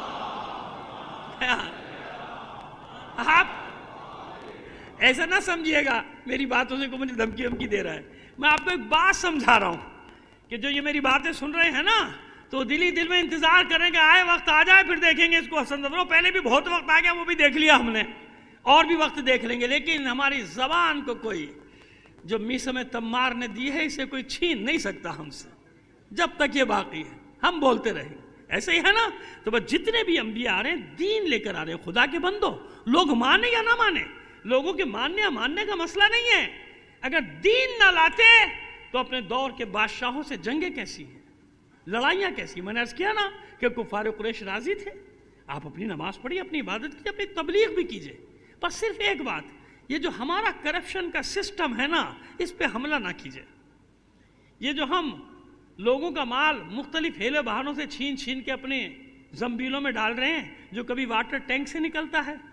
آپ ایسا نہ سمجھیے گا میری باتوں سے کو مجھے دھمکی ہمکی دے رہا ہے، میں آپ کو ایک بات سمجھا رہا ہوں کہ جو یہ میری باتیں سن رہے ہیں نا تو دلی دل میں انتظار کریں کہ آئے وقت آ جائے پھر دیکھیں گے اس کو حسن نظروں۔ پہلے بھی بہت وقت آ گیا، وہ بھی دیکھ لیا ہم نے، اور بھی وقت دیکھ لیں گے، لیکن ہماری زبان کو کوئی جو میسم تمار نے دی ہے اسے کوئی چھین نہیں سکتا ہم سے، جب تک یہ باقی ہے ہم بولتے رہیں۔ ایسے ہی ہے نا؟ تو بس جتنے بھی انبیاء آ رہے ہیں دین لے کر آ رہے ہیں، خدا کے بندو، لوگ مانے یا نہ مانے، لوگوں کے ماننے یا ماننے کا مسئلہ نہیں ہے، اگر دین نہ لاتے تو اپنے دور کے بادشاہوں سے جنگیں کیسی ہیں، لڑائیاں کیسی؟ میں نے عرض کیا نا کہ کفار قریش راضی تھے، آپ اپنی نماز پڑھیے، اپنی عبادت کیجیے، اپنی تبلیغ بھی کیجیے، بس صرف ایک بات، یہ جو ہمارا کرپشن کا سسٹم ہے نا اس پہ حملہ نہ کیجیے۔ یہ جو ہم لوگوں کا مال مختلف ہیلے بہانوں سے چھین چھین کے اپنے زنبیلوں میں ڈال رہے ہیں، جو کبھی واٹر ٹینک سے نکلتا ہے،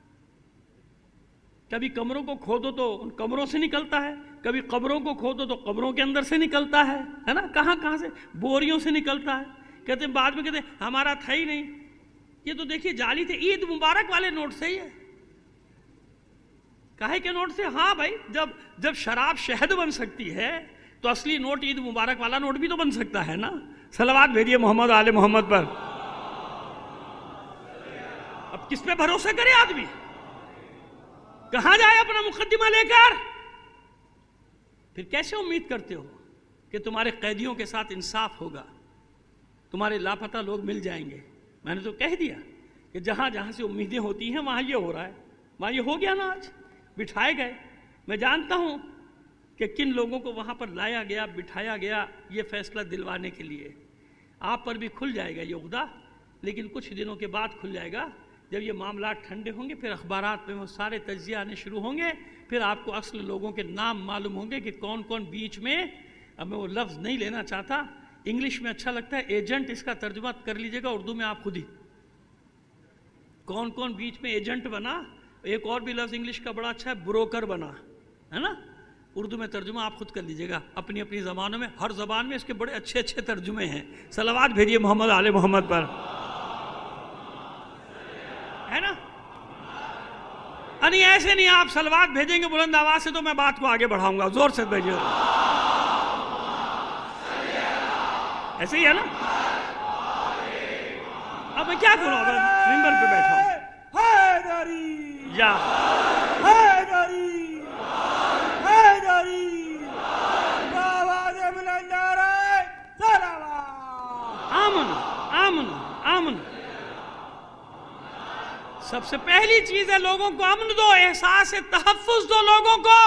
کبھی کمروں کو کھودو تو ان کمروں سے نکلتا ہے، کبھی قبروں کو کھودو تو قبروں کے اندر سے نکلتا ہے ہے نا، کہاں کہاں سے بوریوں سے نکلتا ہے، کہتے ہیں بعد میں کہتے ہیں ہمارا تھا ہی نہیں۔ یہ تو دیکھیے جعلی تھے، عید مبارک والے نوٹ سے ہی ہے، کاہے کے نوٹ سے؟ ہاں بھائی، جب جب شراب شہد بن سکتی ہے تو اصلی نوٹ عید مبارک والا نوٹ بھی تو بن سکتا ہے نا۔ صلوات بھیجیے محمد آل محمد پر۔ اب کس پہ بھروسہ کرے آدمی؟ کہاں جائے اپنا مقدمہ لے کر؟ پھر کیسے امید کرتے ہو کہ تمہارے قیدیوں کے ساتھ انصاف ہوگا، تمہارے لاپتہ لوگ مل جائیں گے؟ میں نے تو کہہ دیا کہ جہاں جہاں سے امیدیں ہوتی ہیں وہاں یہ ہو رہا ہے، وہاں یہ ہو گیا نا، آج بٹھائے گئے۔ میں جانتا ہوں کہ کن لوگوں کو وہاں پر لایا گیا، بٹھایا گیا یہ فیصلہ دلوانے کے لیے۔ آپ پر بھی کھل جائے گا یہ عقدہ، لیکن کچھ دنوں کے بعد کھل جائے گا، جب یہ معاملات ٹھنڈے ہوں گے، پھر اخبارات میں وہ سارے تجزیے آنے شروع ہوں گے، پھر آپ کو اصل لوگوں کے نام معلوم ہوں گے کہ کون کون بیچ میں، اب میں وہ لفظ نہیں لینا چاہتا، انگلش میں اچھا لگتا ہے ایجنٹ، اس کا ترجمہ کر لیجئے گا اردو میں آپ خود ہی، کون کون بیچ میں ایجنٹ بنا۔ ایک اور بھی لفظ انگلش کا بڑا اچھا ہے، بروکر بنا، ہے نا، اردو میں ترجمہ آپ خود کر لیجئے گا اپنی اپنی زبانوں میں، ہر زبان میں اس کے بڑے اچھے اچھے ترجمے ہیں۔ صلوات بھیجیے محمد آل محمد پر، ہے نا؟ نہیں ایسے نہیں، آپ صلوات بھیجیں گے بلند آواز سے تو میں بات کو آگے بڑھاؤں گا، زور سے بھیجیے، ایسے ہی ہے نا؟ اب میں کیا کروں اگر ممبر پہ بیٹھا ہوں؟ یا آمن آمن آمن۔ سب سے پہلی چیز ہے لوگوں کو امن دو، احساس تحفظ دو لوگوں کو۔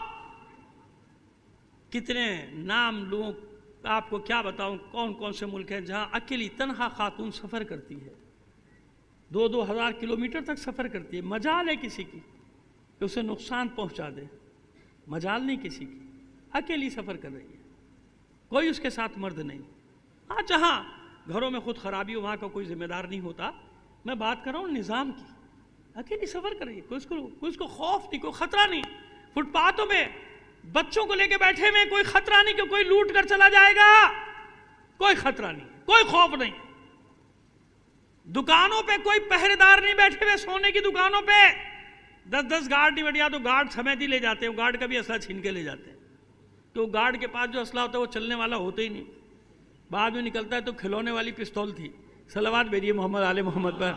کتنے نام لوں، آپ کو کیا بتاؤں کون کون سے ملک ہیں جہاں اکیلی تنہا خاتون سفر کرتی ہے، دو دو ہزار کلومیٹر تک سفر کرتی ہے، مجال ہے کسی کی کہ اسے نقصان پہنچا دے، مجال نہیں کسی کی، اکیلی سفر کر رہی ہے، کوئی اس کے ساتھ مرد نہیں۔ ہاں جہاں گھروں میں خود خرابی ہو وہاں کا کوئی ذمہ دار نہیں ہوتا، میں بات کر رہا ہوں نظام کی، اکیلی سفر کر رہی ہے، کوئی اس کو کوئی اس کو خوف نہیں، کوئی خطرہ نہیں. فٹ پاتھوں پہ بچوں کو لے کے بیٹھے ہوئے، کوئی خطرہ نہیں کہ کوئی لوٹ کر چلا جائے گا، کوئی خطرہ نہیں، کوئی خوف نہیں. دکانوں پہ کوئی پہرے دار نہیں بیٹھے ہوئے، سونے کی دکانوں پہ دس دس گارڈ نہیں بیٹھے، تو گارڈ سمیت ہی لے جاتے ہیں، وہ گارڈ کا بھی اسلحہ چھین کے لے جاتے ہیں. تو گارڈ کے پاس جو اسلحہ ہوتا ہے وہ چلنے والا ہوتا ہی نہیں، بعد میں نکلتا ہے تو کھلونے والی پستول تھی. صلوات بھیجیے محمد آل محمد پر.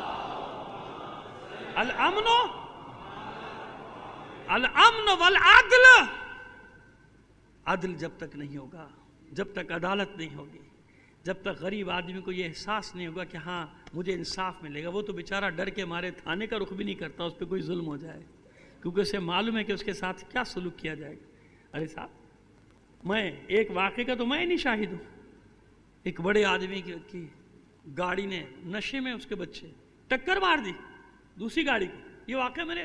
الامن الامن والعدل، عدل جب تک نہیں ہوگا، جب تک عدالت نہیں ہوگی، جب تک غریب آدمی کو یہ احساس نہیں ہوگا کہ ہاں مجھے انصاف ملے گا، وہ تو بیچارہ ڈر کے مارے تھانے کا رخ بھی نہیں کرتا اس پہ کوئی ظلم ہو جائے، کیونکہ اسے معلوم ہے کہ اس کے ساتھ کیا سلوک کیا جائے گا. ارے صاحب، میں ایک واقعے کا تو میں نہیں شاہد ہوں. ایک بڑے آدمی کی گاڑی نے نشے میں اس کے بچے ٹکر مار دی دوسری گاڑی کو. یہ واقعہ میرے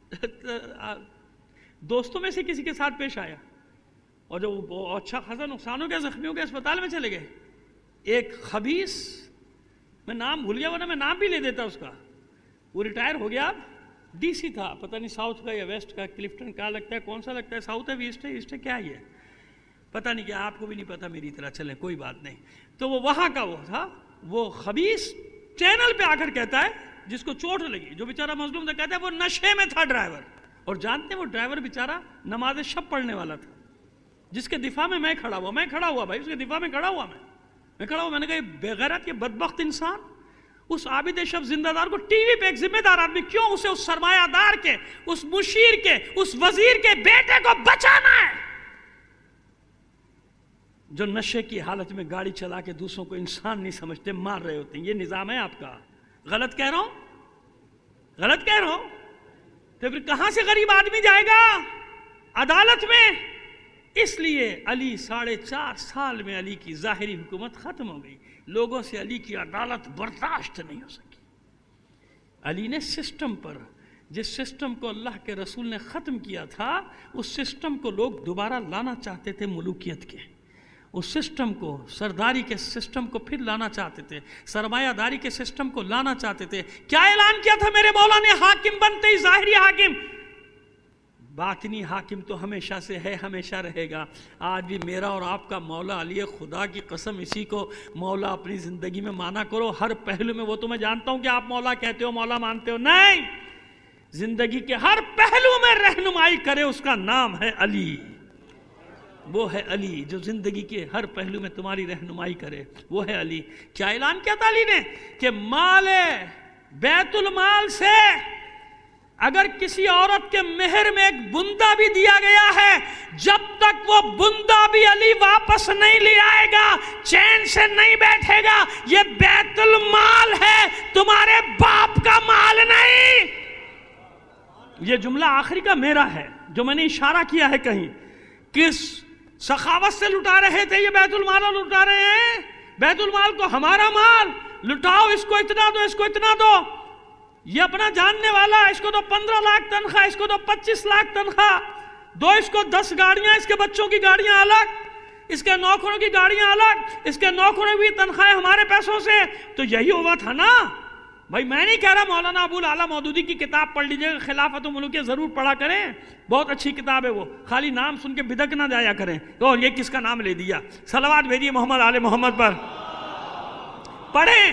دوستوں میں سے کسی کے ساتھ پیش آیا، اور جو اچھا خاصا نقصان ہو گیا، زخمی ہو گیا، اسپتال میں چلے گئے. ایک خبیث، میں نام بھول گیا ورنہ میں نام بھی لے دیتا اس کا، وہ ریٹائر ہو گیا، ڈی سی تھا، پتہ نہیں ساؤتھ کا یا ویسٹ کا، کلفٹن کا لگتا ہے، کون سا لگتا ہے، ساؤتھ ہے ویسٹ ہے، ایسٹ ہے، کیا ہی ہے پتہ نہیں، کیا آپ کو بھی نہیں پتہ میری طرح، چلیں کوئی بات نہیں. تو وہ وہاں کا وہ تھا، وہ خبیث چینل پہ آ کر کہتا ہے جس کو چوٹ لگی، جو بیچارہ مظلوم تھا، کہتا ہے وہ نشے میں تھا ڈرائیور. اور جانتے ہیں وہ ڈرائیور بیچارہ نماز شب پڑھنے والا تھا، جس کے دفاع میں میں کھڑا ہوا میں کھڑا ہوا بھائی اس کے دفاع میں کھڑا ہوا میں میں کھڑا ہوا میں نے کہا یہ بغیرت، یہ بدبخت انسان اس عابد شب زندہ دار کو ٹی وی پہ ایک ذمہ دار آدمی کیوں اسے اس سرمایہ دار کے، اس مشیر کے، اس وزیر کے بیٹے کو بچانا ہے جو نشے کی حالت میں گاڑی چلا کے دوسروں کو انسان نہیں سمجھتے مار رہے ہوتے ہیں. یہ نظام ہے آپ کا. غلط کہہ رہا ہوں غلط کہہ رہا ہوں تو پھر کہاں سے غریب آدمی جائے گا عدالت میں؟ اس لیے علی ساڑھے چار سال میں علی کی ظاہری حکومت ختم ہو گئی. لوگوں سے علی کی عدالت برداشت نہیں ہو سکی. علی نے سسٹم پر، جس سسٹم کو اللہ کے رسول نے ختم کیا تھا، اس سسٹم کو لوگ دوبارہ لانا چاہتے تھے، ملوکیت کے اس سسٹم کو، سرداری کے سسٹم کو پھر لانا چاہتے تھے، سرمایہ داری کے سسٹم کو لانا چاہتے تھے. کیا اعلان کیا تھا میرے مولا نے؟ حاکم بنتے ہی ظاہری حاکم، باطنی حاکم تو ہمیشہ سے ہے، ہمیشہ رہے گا. آج بھی میرا اور آپ کا مولا علی، خدا کی قسم اسی کو مولا اپنی زندگی میں مانا کرو ہر پہلو میں. وہ تو میں جانتا ہوں کہ آپ مولا کہتے ہو، مولا مانتے ہو، نہیں، زندگی کے ہر پہلو میں رہنمائی کرے، اس کا نام ہے علی. وہ ہے علی جو زندگی کے ہر پہلو میں تمہاری رہنمائی کرے، وہ ہے علی. کیا اعلان کیا تھا علی نے؟ کہ مال بیت المال سے اگر کسی عورت کے مہر میں ایک بندہ بھی دیا گیا ہے، جب تک وہ بندہ بھی علی واپس نہیں لے آئے گا، چین سے نہیں بیٹھے گا. یہ بیت المال ہے، تمہارے باپ کا مال نہیں. یہ جملہ آخری کا میرا ہے جو میں نے اشارہ کیا ہے کہیں. کس سخاوت سے لٹا رہے تھے یہ بیت المال لٹا رہے ہیں. بیت المال کو ہمارا مال لٹاؤ، اس کو اتنا دو، اس کو اتنا دو. یہ اپنا جاننے والا، اس کو تو پندرہ لاکھ تنخواہ، اس کو تو پچیس لاکھ تنخواہ دو، اس کو دس گاڑیاں، اس کے بچوں کی گاڑیاں الگ، اس کے نوکروں کی گاڑیاں الگ، اس کے نوکروں کی تنخواہیں ہمارے پیسوں سے. تو یہی ہوا تھا نا بھائی. میں نہیں کہہ رہا مولانا ابو العلا مودودی کی کتاب پڑھ لیجئے، خلافت و ملوکیت ضرور پڑھا کریں، بہت اچھی کتاب ہے وہ. خالی نام سن کے بدک نہ جایا کریں تو یہ کس کا نام لے دیا. صلوات بھیجیے محمد آل محمد پر. پڑھیں.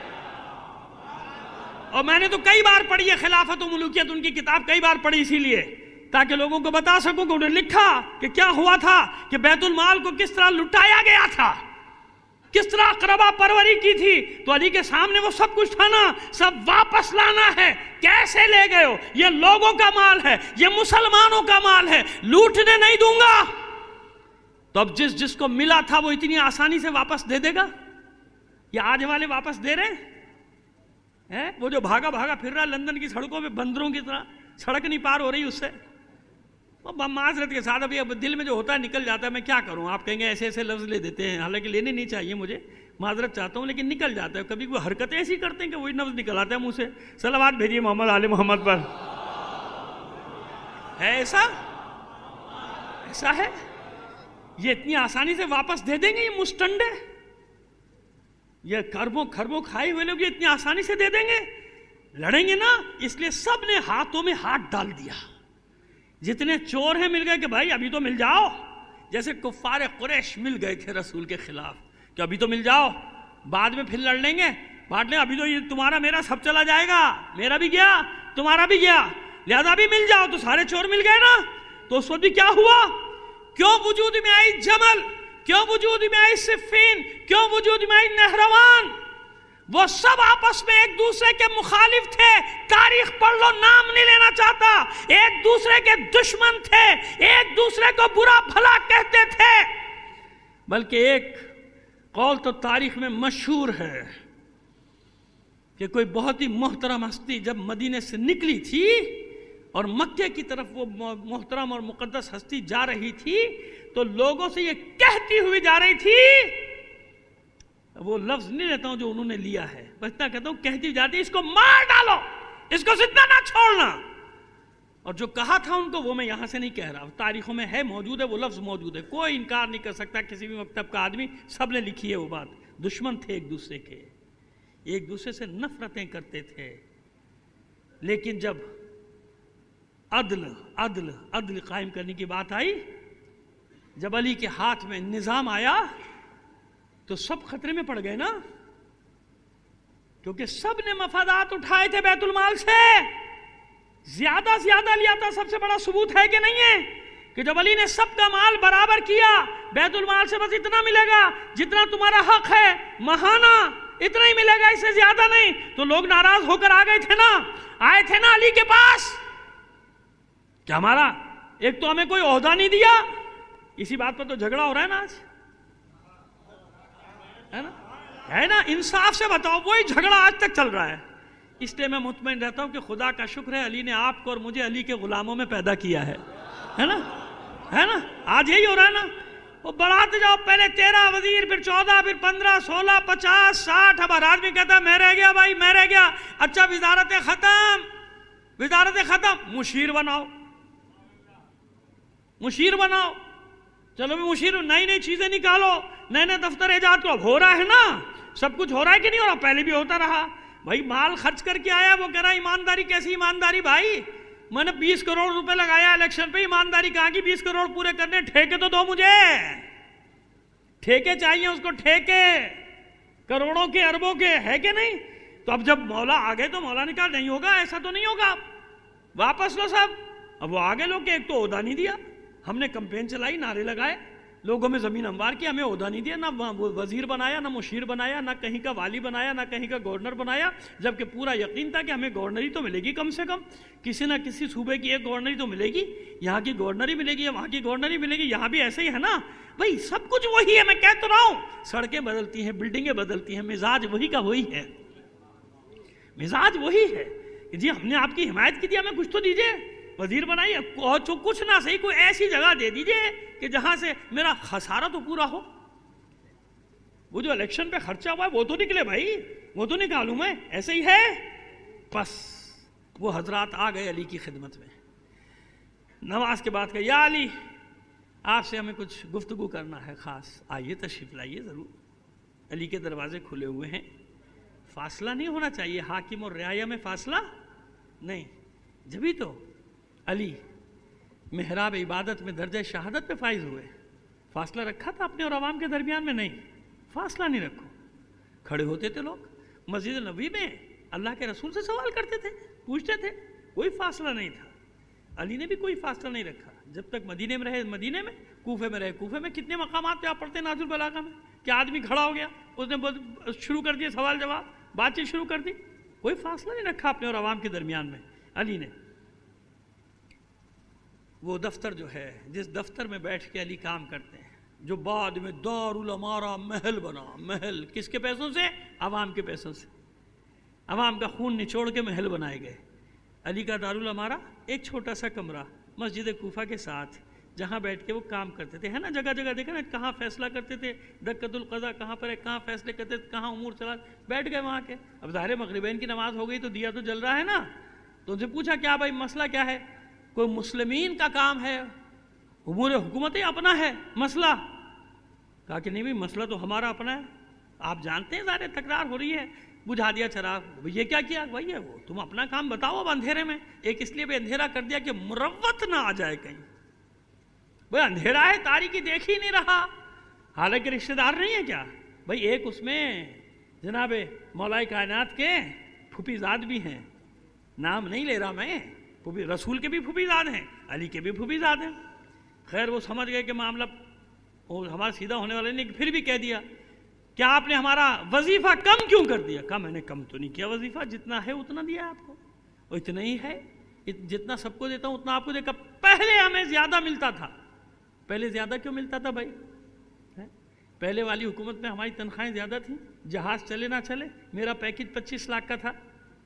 اور میں نے تو کئی بار پڑھی ہے خلافت و ملوکیت، ان کی کتاب کئی بار پڑھی اسی لیے تاکہ لوگوں کو بتا سکوں کہ انہوں نے لکھا کہ کیا ہوا تھا، کہ بیت المال کو کس طرح لٹایا گیا تھا، کس طرح اقربا پروری کی تھی. تو علی کے سامنے وہ سب کچھ تھا نا، سب واپس لانا ہے. کیسے لے گئے ہو؟ یہ لوگوں کا مال ہے، یہ مسلمانوں کا مال ہے، لوٹنے نہیں دوں گا. تو اب جس جس کو ملا تھا وہ اتنی آسانی سے واپس دے دے گا؟ یہ آج والے واپس دے رہے ہیں؟ وہ جو بھاگا بھاگا پھر رہا لندن کی سڑکوں پہ بندروں کی طرح، سڑک نہیں پار ہو رہی اس سے. معذرت کے ساتھ ابھی اب دل میں جو ہوتا ہے نکل جاتا ہے. میں کیا کروں؟ آپ کہیں گے ایسے ایسے لفظ لے دیتے ہیں، حالانکہ لینے نہیں چاہیے مجھے، معذرت چاہتا ہوں، لیکن نکل جاتا ہے. کبھی کوئی حرکتیں ایسی کرتے ہیں کہ وہی لفظ نکل آتا ہے منہ سے. صلوات بھیجیے محمد آل محمد پر. ہے ایسا؟ ایسا ہے؟ یہ اتنی آسانی سے واپس دے دیں گے یہ مستنڈے؟ یہ کربوں کھربوں کھائے ہوئے لوگ یہ اتنی آسانی سے دے دیں گے؟ لڑیں گے نا، اس لیے سب نے ہاتھوں میں ہاتھ ڈال دیا. جتنے چور ہیں مل گئے کہ بھائی ابھی تو مل جاؤ، جیسے کفار قریش مل گئے تھے رسول کے خلاف کہ ابھی تو مل جاؤ، بعد میں پھر لڑ لیں گے، بعد میں ابھی تو یہ تمہارا میرا سب چلا جائے گا، میرا بھی گیا تمہارا بھی گیا، لہذا بھی مل جاؤ. تو سارے چور مل گئے نا. تو اس وقت بھی کیا ہوا؟ کیوں وجود میں آئی جمل، کیوں وجود میں آئی صفین، کیوں وجود میں آئی نہروان؟ وہ سب آپس میں ایک دوسرے کے مخالف تھے. تاریخ پڑھ لو، نام نہیں لینا چاہتا. ایک دوسرے کے دشمن تھے، ایک دوسرے کو برا بھلا کہتے تھے. بلکہ ایک قول تو تاریخ میں مشہور ہے کہ کوئی بہت ہی محترم ہستی جب مدینے سے نکلی تھی اور مکے کی طرف وہ محترم اور مقدس ہستی جا رہی تھی تو لوگوں سے یہ کہتی ہوئی جا رہی تھی، وہ لفظ نہیں لیتا ہوں جو انہوں نے لیا ہے، بس اتنا کہتا ہوں کہتی جاتی، اس کو مار ڈالو، اس کو زندہ نہ چھوڑنا. اور جو کہا تھا ان کو وہ میں یہاں سے نہیں کہہ رہا، تاریخوں میں ہے، موجود ہے، وہ لفظ موجود ہے، کوئی انکار نہیں کر سکتا کسی بھی مکتب کا آدمی، سب نے لکھی ہے وہ بات. دشمن تھے ایک دوسرے کے، ایک دوسرے سے نفرتیں کرتے تھے. لیکن جب عدل عدل عدل قائم کرنے کی بات آئی، جب علی کے ہاتھ میں نظام آیا تو سب خطرے میں پڑ گئے نا، کیونکہ سب نے مفادات اٹھائے تھے بیت المال سے، زیادہ زیادہ لیا تھا. سب سے بڑا ثبوت ہے کہ نہیں ہے کہ جب علی نے سب کا مال برابر کیا، بیت المال سے بس اتنا ملے گا جتنا تمہارا حق ہے ماہانہ، اتنا ہی ملے گا، اس سے زیادہ نہیں. تو لوگ ناراض ہو کر آ گئے تھے نا، آئے تھے نا علی کے پاس کہ ہمارا ایک تو ہمیں کوئی عہدہ نہیں دیا. اسی بات پر تو جھگڑا ہو رہا ہے نا آج، ہے نا ہے نا انصاف سے بتاؤ، وہی جھگڑا آج تک چل رہا ہے. اس لیے میں مطمئن رہتا ہوں کہ خدا کا شکر ہے علی نے آپ کو اور مجھے علی کے غلاموں میں پیدا کیا ہے، ہے نا ہے نا آج یہی ہو رہا ہے نا. وہ بڑھاتے جاؤ، پہلے تیرہ وزیر، پھر چودہ، پھر پندرہ، سولہ، پچاس، ساٹھ. اب ہر آدمی کہتا ہے میں رہ گیا بھائی، میں رہ گیا. اچھا وزارتیں ختم، وزارتیں ختم، مشیر بناؤ، مشیر بناؤ. چلو بھی مشیر، نئی نئی چیزیں نکالو، نئے نئے دفتر ایجاد کرو. اب ہو رہا ہے نا، سب کچھ ہو رہا ہے کہ نہیں ہو رہا؟ پہلے بھی ہوتا رہا بھائی. مال خرچ کر کے آیا، وہ کہہ رہا ایمانداری. کیسی ایمانداری بھائی؟ میں نے بیس کروڑ روپے لگایا الیکشن پہ، ایمانداری کہاں کی بیس کروڑ پورے کرنے؟ ٹھیکے تو دو مجھے، ٹھیکے چاہیے اس کو، ٹھیکے کروڑوں کے اربوں کے، ہے کہ نہیں؟ تو اب جب مولا آ گئے تو مولا نے کہا نہیں ہوگا، ایسا تو نہیں ہوگا، واپس لو سب. اب وہ آگے لوگ کہ ایک تو عہدہ نہیں دیا، ہم نے کمپین چلائی، نعرے لگائے، لوگوں میں زمین ہموار کی، ہمیں عہدہ نہیں دیا، نہ وزیر بنایا، نہ مشیر بنایا، نہ کہیں کا والی بنایا، نہ کہیں کا گورنر بنایا. جبکہ پورا یقین تھا کہ ہمیں گورنری تو ملے گی، کم سے کم کسی نہ کسی صوبے کی ایک گورنری تو ملے گی، یہاں کی گورنری ملے گی یا وہاں کی گورنری ملے گی. یہاں بھی ایسے ہی ہے نا بھائی، سب کچھ وہی ہے. میں کہہ تو رہا ہوں، سڑکیں بدلتی ہیں، بلڈنگیں بدلتی ہیں، مزاج وہی کا وہی ہے، مزاج وہی ہے کہ جی ہم نے آپ کی حمایت کی تھی، ہمیں کچھ تو دیجیے. وزیر بنائیے، کچھ نہ صحیح کوئی ایسی جگہ دے دیجیے کہ جہاں سے میرا خسارہ تو پورا ہو. وہ جو الیکشن پہ خرچہ ہوا ہے وہ تو نکلے بھائی، وہ تو نکالوں میں، ایسے ہی ہے. بس وہ حضرات آ گئے علی کی خدمت میں. نماز کے بعد کہ یا علی، آپ سے ہمیں کچھ گفتگو کرنا ہے خاص، آئیے تشریف لائیے ضرور. علی کے دروازے کھلے ہوئے ہیں. فاصلہ نہیں ہونا چاہیے، حاکم اور رعایا میں فاصلہ نہیں. جبھی تو علی محراب عبادت میں درجہ شہادت پہ فائز ہوئے. فاصلہ رکھا تھا اپنے اور عوام کے درمیان میں؟ نہیں، فاصلہ نہیں رکھو. کھڑے ہوتے تھے لوگ مسجد نبوی میں، اللہ کے رسول سے سوال کرتے تھے، پوچھتے تھے، کوئی فاصلہ نہیں تھا. علی نے بھی کوئی فاصلہ نہیں رکھا جب تک مدینے میں رہے مدینے میں، کوفے میں رہے کوفے میں. کتنے مقامات پہ آپ پڑھتے ہیں نازل البلاغہ میں کہ آدمی کھڑا ہو گیا، اس نے شروع کر دیا سوال جواب، بات چیت شروع کر دی. کوئی فاصلہ نہیں رکھا اپنے اور عوام کے درمیان میں علی نے. وہ دفتر جو ہے، جس دفتر میں بیٹھ کے علی کام کرتے ہیں، جو بعد میں دار الامارہ محل بنا، محل کس کے پیسوں سے؟ عوام کے پیسوں سے. عوام کا خون نچوڑ کے محل بنائے گئے. علی کا دار الامارہ ایک چھوٹا سا کمرہ مسجد کوفہ کے ساتھ، جہاں بیٹھ کے وہ کام کرتے تھے. ہے نا جگہ جگہ دیکھیں نا کہاں فیصلہ کرتے تھے، دقت القضا کہاں پر ہے، کہاں فیصلے کرتے تھے، کہاں امور چلا، بیٹھ گئے وہاں کے. اب ظاہر مغربین کی نماز ہو گئی تو دیا تو جل رہا ہے نا. تو ان سے پوچھا کیا بھائی مسئلہ کیا ہے؟ کوئی مسلمین کا کام ہے، امور حکومتیں اپنا ہے مسئلہ؟ کہا کہ نہیں بھائی مسئلہ تو ہمارا اپنا ہے. آپ جانتے ہیں ظاہر تکرار ہو رہی ہے، بجھا دیا چراغ. یہ کیا کیا بھائی؟ ہے وہ تم اپنا کام بتاؤ. اب اندھیرے میں ایک اس لیے بھی اندھیرا کر دیا کہ مروت نہ آ جائے کہیں. بھائی اندھیرا ہے، تاریکی دیکھ ہی نہیں رہا، حالانکہ رشتہ دار نہیں ہے کیا بھائی؟ ایک اس میں جناب مولا کائنات کے پھوپھی زاد بھی ہیں، نام نہیں لے رہا میں، پھوپھی رسول کے بھی پھوپھی زاد ہیں، علی کے بھی پھوپھی زاد ہیں. خیر وہ سمجھ گئے کہ معاملہ ہمارا سیدھا ہونے والا نہیں. پھر بھی کہہ دیا کیا آپ نے ہمارا وظیفہ کم کیوں کر دیا؟ کہا میں نے کم تو نہیں کیا وظیفہ، جتنا ہے اتنا دیا آپ کو، اور اتنا ہی ہے، جتنا سب کو دیتا ہوں اتنا آپ کو دے. پہلے ہمیں زیادہ ملتا تھا. پہلے زیادہ کیوں ملتا تھا بھائی؟ پہلے والی حکومت میں ہماری تنخواہیں زیادہ تھیں، جہاز چلے نہ چلے میرا پیکج پچیس لاکھ کا تھا،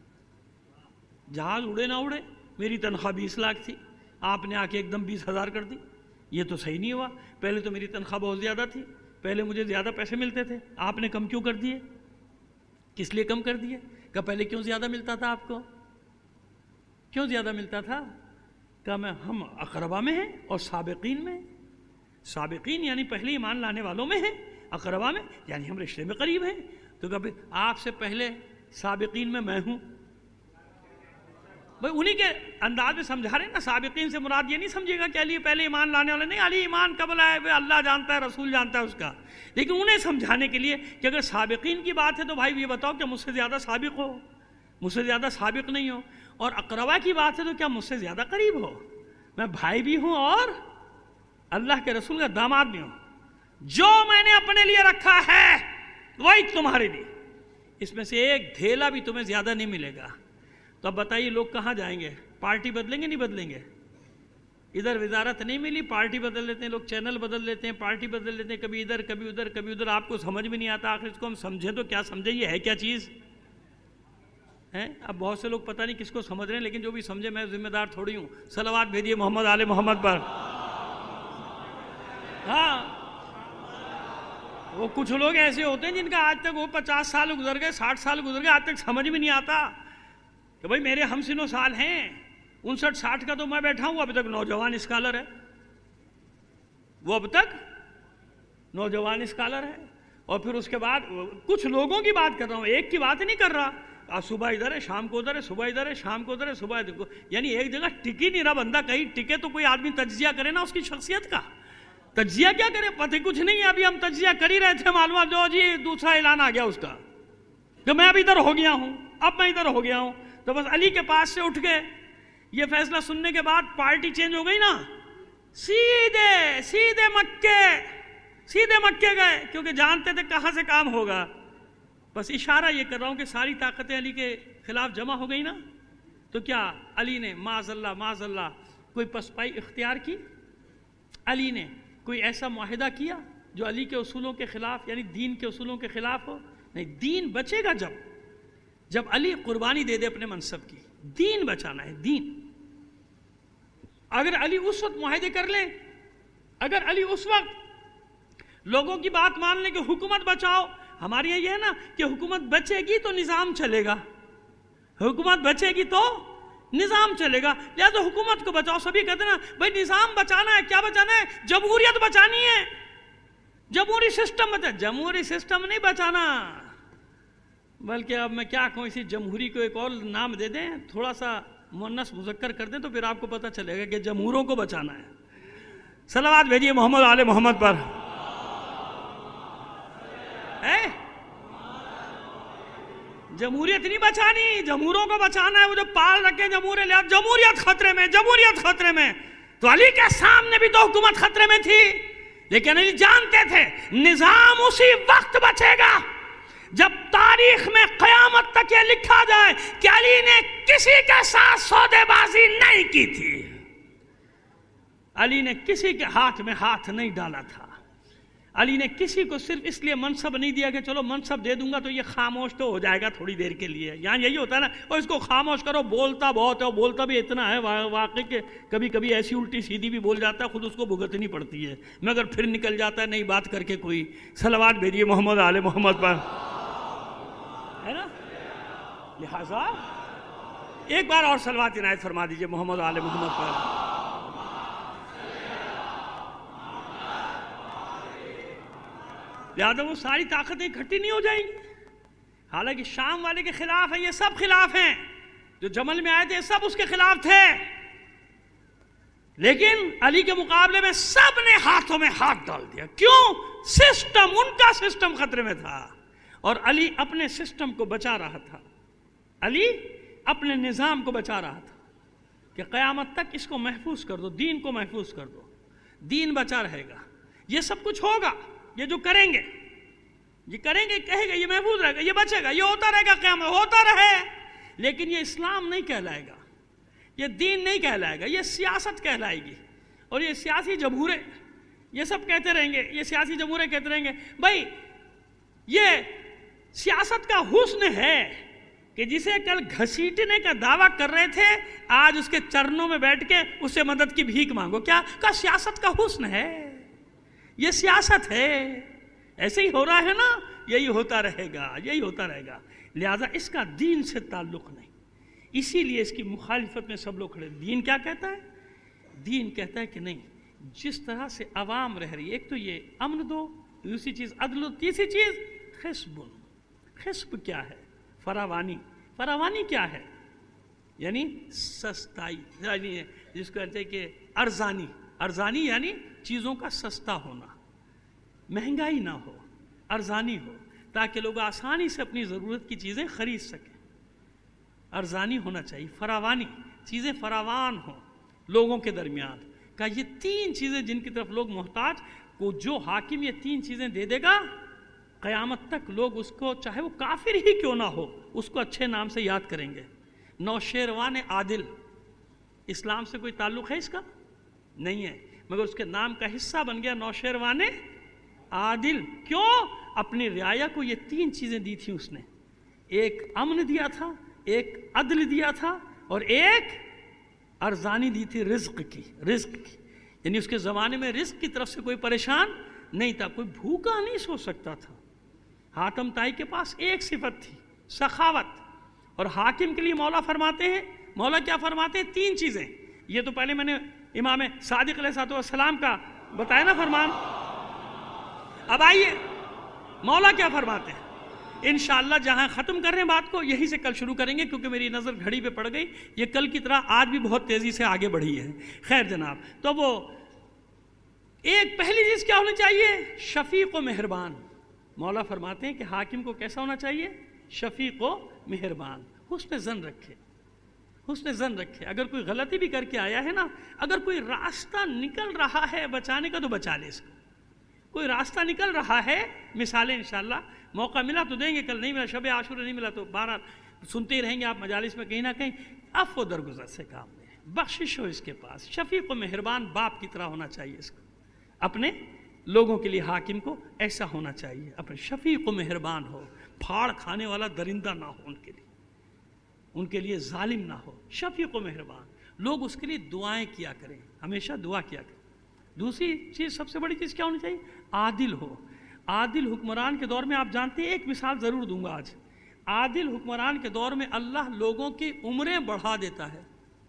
جہاز اڑے نہ اڑے میری تنخواہ بیس لاکھ تھی، آپ نے آ کے ایک دم بیس ہزار کر دی. یہ تو صحیح نہیں ہوا. پہلے تو میری تنخواہ بہت زیادہ تھی، پہلے مجھے زیادہ پیسے ملتے تھے، آپ نے کم کیوں کر دیے؟ کس لیے کم کر دیے؟ کہ پہلے کیوں زیادہ ملتا تھا آپ کو؟ کیوں زیادہ ملتا تھا؟ کہ میں ہم اقربا میں ہیں اور سابقین میں. سابقین یعنی پہلے ایمان لانے والوں میں ہیں، اقربا میں یعنی ہم رشتے میں قریب ہیں. تو کبھی آپ سے پہلے سابقین میں میں ہوں. بھائی انہی کے انداز میں سمجھا رہے ہیں نا. سابقین سے مراد یہ نہیں سمجھے گا کہ علی پہلے ایمان لانے والے نہیں، علی ایمان کب لائے ہوئے اللہ جانتا ہے، رسول جانتا ہے اس کا. لیکن انہیں سمجھانے کے لیے کہ اگر سابقین کی بات ہے تو بھائی یہ بتاؤ کہ مجھ سے زیادہ سابق ہو، مجھ سے زیادہ سابق نہیں ہو. اور اقربا کی بات ہے تو کیا مجھ سے زیادہ قریب ہو؟ میں بھائی بھی ہوں اور اللہ کے رسول کا داماد بھی ہوں. جو میں نے اپنے لیے رکھا ہے وہی تمہارے لیے، اس میں سے ایک دھیلا بھی تمہیں زیادہ نہیں ملے گا. تو اب بتائیے لوگ کہاں جائیں گے؟ پارٹی بدلیں گے نہیں بدلیں گے؟ ادھر وزارت نہیں ملی، پارٹی بدل لیتے ہیں لوگ، چینل بدل لیتے ہیں، پارٹی بدل لیتے ہیں، کبھی ادھر کبھی ادھر کبھی ادھر. آپ کو سمجھ میں نہیں آتا آخر اس کو ہم سمجھیں تو کیا سمجھیں، یہ ہے کیا چیز ہے؟ اب بہت سے لوگ پتہ نہیں کس کو سمجھ رہے ہیں، لیکن جو بھی سمجھے میں ذمہ دار تھوڑی ہوں. صلوات بھیجیے محمد آل محمد پر. ہاں وہ کچھ لوگ ایسے ہوتے ہیں جن کا آج تک وہ پچاس سال گزر گئے، ساٹھ سال گزر گئے، آج تک سمجھ میں نہیں آتا کہ بھائی میرے ہم سن و سال ہیں، انسٹھ ساٹھ کا تو میں بیٹھا ہوں، ابھی تک نوجوان اسکالر ہے، وہ اب تک نوجوان اسکالر ہے. اور پھر اس کے بعد کچھ لوگوں کی بات کر رہا ہوں، ایک کی بات نہیں کر رہا. صبح ادھر ہے، شام کو ادھر ہے، صبح ادھر ہے، شام کو ادھر ہے، صبح ادھر. یعنی ایک جگہ ٹک ہی نہیں رہا بندہ. کہیں ٹکے تو کوئی آدمی تجزیہ کرے نا اس کی شخصیت کا. تجزیہ کیا کرے؟ پتہ کچھ نہیں ہے. ابھی ہم تجزیہ کر ہی رہے تھے، معلومات جو جی دوسرا اعلان آ گیا اس کا کہ میں اب ادھر ہو گیا ہوں، اب میں ادھر ہو گیا ہوں. تو بس علی کے پاس سے اٹھ گئے. یہ فیصلہ سننے کے بعد پارٹی چینج ہو گئی نا، سیدھے سیدھے مکے سیدھے مکے گئے، کیونکہ جانتے تھے کہاں سے کام ہوگا. بس اشارہ یہ کر رہا ہوں کہ ساری طاقتیں علی کے خلاف جمع ہو گئی نا. تو کیا علی نے معاذ اللہ معاذ اللہ کوئی پسپائی اختیار کی؟ علی نے کوئی ایسا معاہدہ کیا جو علی کے اصولوں کے خلاف، یعنی دین کے اصولوں کے خلاف ہو؟ نہیں. دین بچے گا جب جب علی قربانی دے دے اپنے منصب کی. دین بچانا ہے، دین. اگر علی اس وقت معاہدے کر لیں، اگر علی اس وقت لوگوں کی بات مان لیں کہ حکومت بچاؤ، ہمارے یہاں یہ ہے نا کہ حکومت بچے گی تو نظام چلے گا، حکومت بچے گی تو نظام چلے گا، لہذا حکومت کو بچاؤ. سبھی کہتے ہیں نا بھائی نظام بچانا ہے. کیا بچانا ہے؟ جمہوریت بچانی ہے، جمہوری سسٹم بچا. جمہوری سسٹم نہیں بچانا، بلکہ اب میں کیا کہوں، اسی جمہوری کو ایک اور نام دے دیں، تھوڑا سا مؤنث مذکر کر دیں تو پھر آپ کو پتہ چلے گا کہ جمہوروں کو بچانا ہے. صلوات بھیجیے محمد آل محمد پر. جمہوریت نہیں بچانی، جمہوروں کو بچانا ہے. وہ جو پال رکھے جمہوریت، لہذا جمہوریت خطرے میں، جمہوریت خطرے میں. تو علی کے سامنے بھی تو حکومت خطرے میں تھی، لیکن علی جانتے تھے نظام اسی وقت بچے گا جب تاریخ میں قیامت تک یہ لکھا جائے کہ علی نے کسی کے ساتھ سودے بازی نہیں کی تھی، علی نے کسی کے ہاتھ میں ہاتھ نہیں ڈالا تھا. علی نے کسی کو صرف اس لیے منصب نہیں دیا کہ چلو منصب دے دوں گا تو یہ خاموش تو ہو جائے گا تھوڑی دیر کے لیے. یہاں یہی ہوتا ہے نا، اور اس کو خاموش کرو، بولتا بہت ہے، اور بولتا بھی اتنا ہے واقعی کہ کبھی کبھی ایسی الٹی سیدھی بھی بول جاتا ہے، خود اس کو بھگتنی پڑتی ہے، مگر پھر نکل جاتا ہے نئی بات کر کے کوئی. صلوات بھیجیے محمد آل محمد پر، ہے نا. لہذا ایک بار اور صلوات عنایت فرما دیجیے محمد آل محمد پر. لہذا وہ ساری طاقتیں اکٹھی نہیں ہو جائیں گی. حالانکہ شام والے کے خلاف ہے، یہ سب خلاف ہیں، جو جمل میں آئے تھے سب اس کے خلاف تھے، لیکن علی کے مقابلے میں سب نے ہاتھوں میں ہاتھ ڈال دیا۔ کیوں؟ سسٹم، ان کا سسٹم خطرے میں تھا، اور علی اپنے سسٹم کو بچا رہا تھا، علی اپنے نظام کو بچا رہا تھا کہ قیامت تک اس کو محفوظ کر دو، دین کو محفوظ کر دو، دین بچا رہے گا، یہ سب کچھ ہوگا، یہ جو کریں گے یہ کریں گے کہے گا، یہ محفوظ رہے گا، یہ بچے گا، یہ ہوتا رہے گا، قیامت ہوتا رہے، لیکن یہ اسلام نہیں کہلائے گا، یہ دین نہیں کہلائے گا، یہ سیاست کہلائے گی، اور یہ سیاسی جمہورے یہ سب کہتے رہیں گے، یہ سیاسی جمہورے کہتے رہیں گے۔ بھائی یہ سیاست کا حسن ہے کہ جسے کل گھسیٹنے کا دعویٰ کر رہے تھے، آج اس کے چرنوں میں بیٹھ کے اس سے مدد کی بھیک مانگو، کیا کا سیاست کا حسن ہے، یہ سیاست ہے، ایسے ہی ہو رہا ہے نا، یہی ہوتا رہے گا، یہی ہوتا رہے گا، لہذا اس کا دین سے تعلق نہیں، اسی لیے اس کی مخالفت میں سب لوگ کھڑے۔ دین کیا کہتا ہے؟ دین کہتا ہے کہ نہیں، جس طرح سے عوام رہ رہی ہے، ایک تو یہ امن دو، دوسری چیز عدل دو، تیسری چیز خصب۔ خصب کیا ہے؟ فراوانی۔ فراوانی کیا ہے؟ یعنی سستائی، یعنی جس کو کہتے ہیں کہ ارزانی، ارزانی یعنی چیزوں کا سستا ہونا، مہنگائی نہ ہو، ارزانی ہو، تاکہ لوگ آسانی سے اپنی ضرورت کی چیزیں خرید سکیں، ارزانی ہونا چاہیے، فراوانی، چیزیں فراوان ہوں لوگوں کے درمیان کا۔ یہ تین چیزیں جن کی طرف لوگ محتاج کو جو حاکم یہ تین چیزیں دے دے گا، قیامت تک لوگ اس کو، چاہے وہ کافر ہی کیوں نہ ہو، اس کو اچھے نام سے یاد کریں گے۔ نوشیروان عادل، اسلام سے کوئی تعلق ہے اس کا؟ نہیں ہے، مگر اس کے نام کا حصہ بن گیا نوشیروان عادل۔ کیوں؟ اپنی رعایا کو یہ تین چیزیں دی تھیں اس نے، ایک امن دیا تھا، ایک عدل دیا تھا، اور ایک ارزانی دی تھی رزق کی، رزق کی، یعنی اس کے زمانے میں رزق کی طرف سے کوئی پریشان نہیں تھا، کوئی بھوکا نہیں سو سکتا تھا۔ حاتم طائی کے پاس ایک صفت تھی، سخاوت، اور حاکم کے لیے مولا فرماتے ہیں، مولا کیا فرماتے ہیں؟ تین چیزیں۔ یہ تو پہلے میں نے امام صادق علیہ السلام کا بتایا نا فرمان، اب آئیے مولا کیا فرماتے ہیں۔ انشاءاللہ جہاں ختم کر رہے ہیں بات کو، یہی سے کل شروع کریں گے، کیونکہ میری نظر گھڑی پہ پڑ گئی، یہ کل کی طرح آج بھی بہت تیزی سے آگے بڑھی ہے۔ خیر جناب، تو وہ ایک پہلی چیز کیا ہونی چاہیے؟ شفیق و مہربان۔ مولا فرماتے ہیں کہ حاکم کو کیسا ہونا چاہیے؟ شفیق و مہربان، حسن ظن رکھے، حسن ظن رکھے، اگر کوئی غلطی بھی کر کے آیا ہے نا، اگر کوئی راستہ نکل رہا ہے بچانے کا تو بچا لے اس کو، کوئی راستہ نکل رہا ہے، مثالیں انشاءاللہ موقع ملا تو دیں گے، کل نہیں ملا، شب عاشورہ نہیں ملا تو بہرحال سنتے ہی رہیں گے آپ مجالس میں، کہیں نہ کہیں عفو و درگزر سے کام لیں، بخشش ہو اس کے پاس، شفیق و مہربان باپ کی طرح ہونا چاہیے اس کو، اپنے لوگوں کے لیے حاکم کو ایسا ہونا چاہیے، اپنے شفیق و مہربان ہو، پھاڑ کھانے والا درندہ نہ ہو ان کے لیے، ان کے لیے ظالم نہ ہو، شفیق و مہربان، لوگ اس کے لیے دعائیں کیا کریں، ہمیشہ دعا کیا کریں۔ دوسری چیز، سب سے بڑی چیز کیا ہونی چاہیے؟ عادل ہو۔ عادل حکمران کے دور میں آپ جانتے ہیں، ایک مثال ضرور دوں گا آج، عادل حکمران کے دور میں اللہ لوگوں کی عمریں بڑھا دیتا ہے۔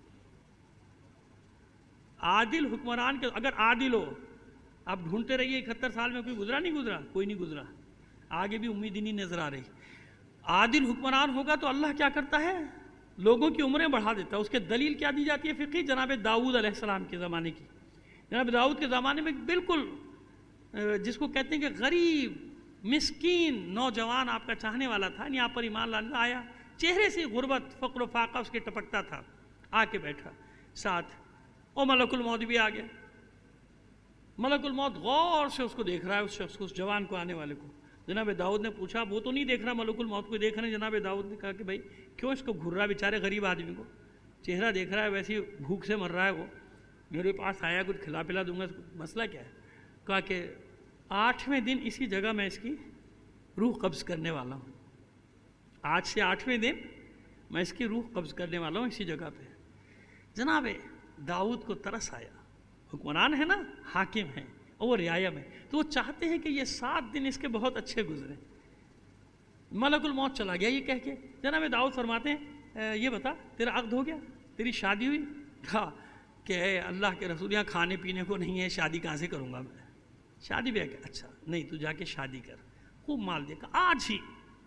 عادل حکمران کے، اگر عادل ہو، آپ ڈھونڈتے رہیے اکہتر سال میں کوئی گزرا نہیں گزرا، کوئی نہیں گزرا، آگے بھی امید ہی نہیں نظر آ رہی۔ عادل حکمران ہوگا تو اللہ کیا کرتا ہے؟ لوگوں کی عمریں بڑھا دیتا ہے۔ اس کے دلیل کیا دی جاتی ہے فقہی؟ جناب داؤد علیہ السلام کے زمانے کی، جناب داؤد کے زمانے میں بالکل جس کو کہتے ہیں کہ غریب مسکین نوجوان آپ کا چاہنے والا تھا، یہاں پر ایمان لانا آیا، چہرے سے غربت فقر و فاقہ اس کے ٹپکتا تھا، آ کے بیٹھا ساتھ، اور ملک الموت بھی آ گیا۔ ملک الموت غور سے اس کو دیکھ رہا ہے، اس شخص کو، اس جوان کو، آنے والے کو۔ جناب داؤد نے پوچھا، وہ تو نہیں دیکھ رہا ملک الموت کو دیکھ رہے ہیں؟ جناب داؤد نے کہا کہ بھائی کیوں اس کو گھر رہا ہے بیچارے غریب آدمی کو، چہرہ دیکھ رہا ہے ویسے بھوک سے مر رہا ہے، وہ میرے پاس آیا کچھ کھلا پلا دوں گا، مسئلہ کیا ہے؟ کہا کہ آٹھویں دن اسی جگہ میں اس کی روح قبض کرنے والا ہوں، آج سے آٹھویں دن میں اس کی روح قبض کرنے والا ہوں اسی جگہ پہ۔ جناب داؤد کو ترس آیا، حکمران ہے نا، حاکم ہیں، اور وہ رعایا میں، تو وہ چاہتے ہیں کہ یہ سات دن اس کے بہت اچھے گزریں۔ ملک الموت چلا گیا یہ کہہ کے، جناب داؤد فرماتے ہیں یہ بتا تیرا عقد ہو گیا، تیری شادی ہوئی؟ کہا کہ اے اللہ کے رسول، یہاں کھانے پینے کو نہیں ہے، شادی کہاں سے کروں گا میں؟ شادی بھی ہے کہ اچھا نہیں، تو جا کے شادی کر، خوب مال دے گا، آج ہی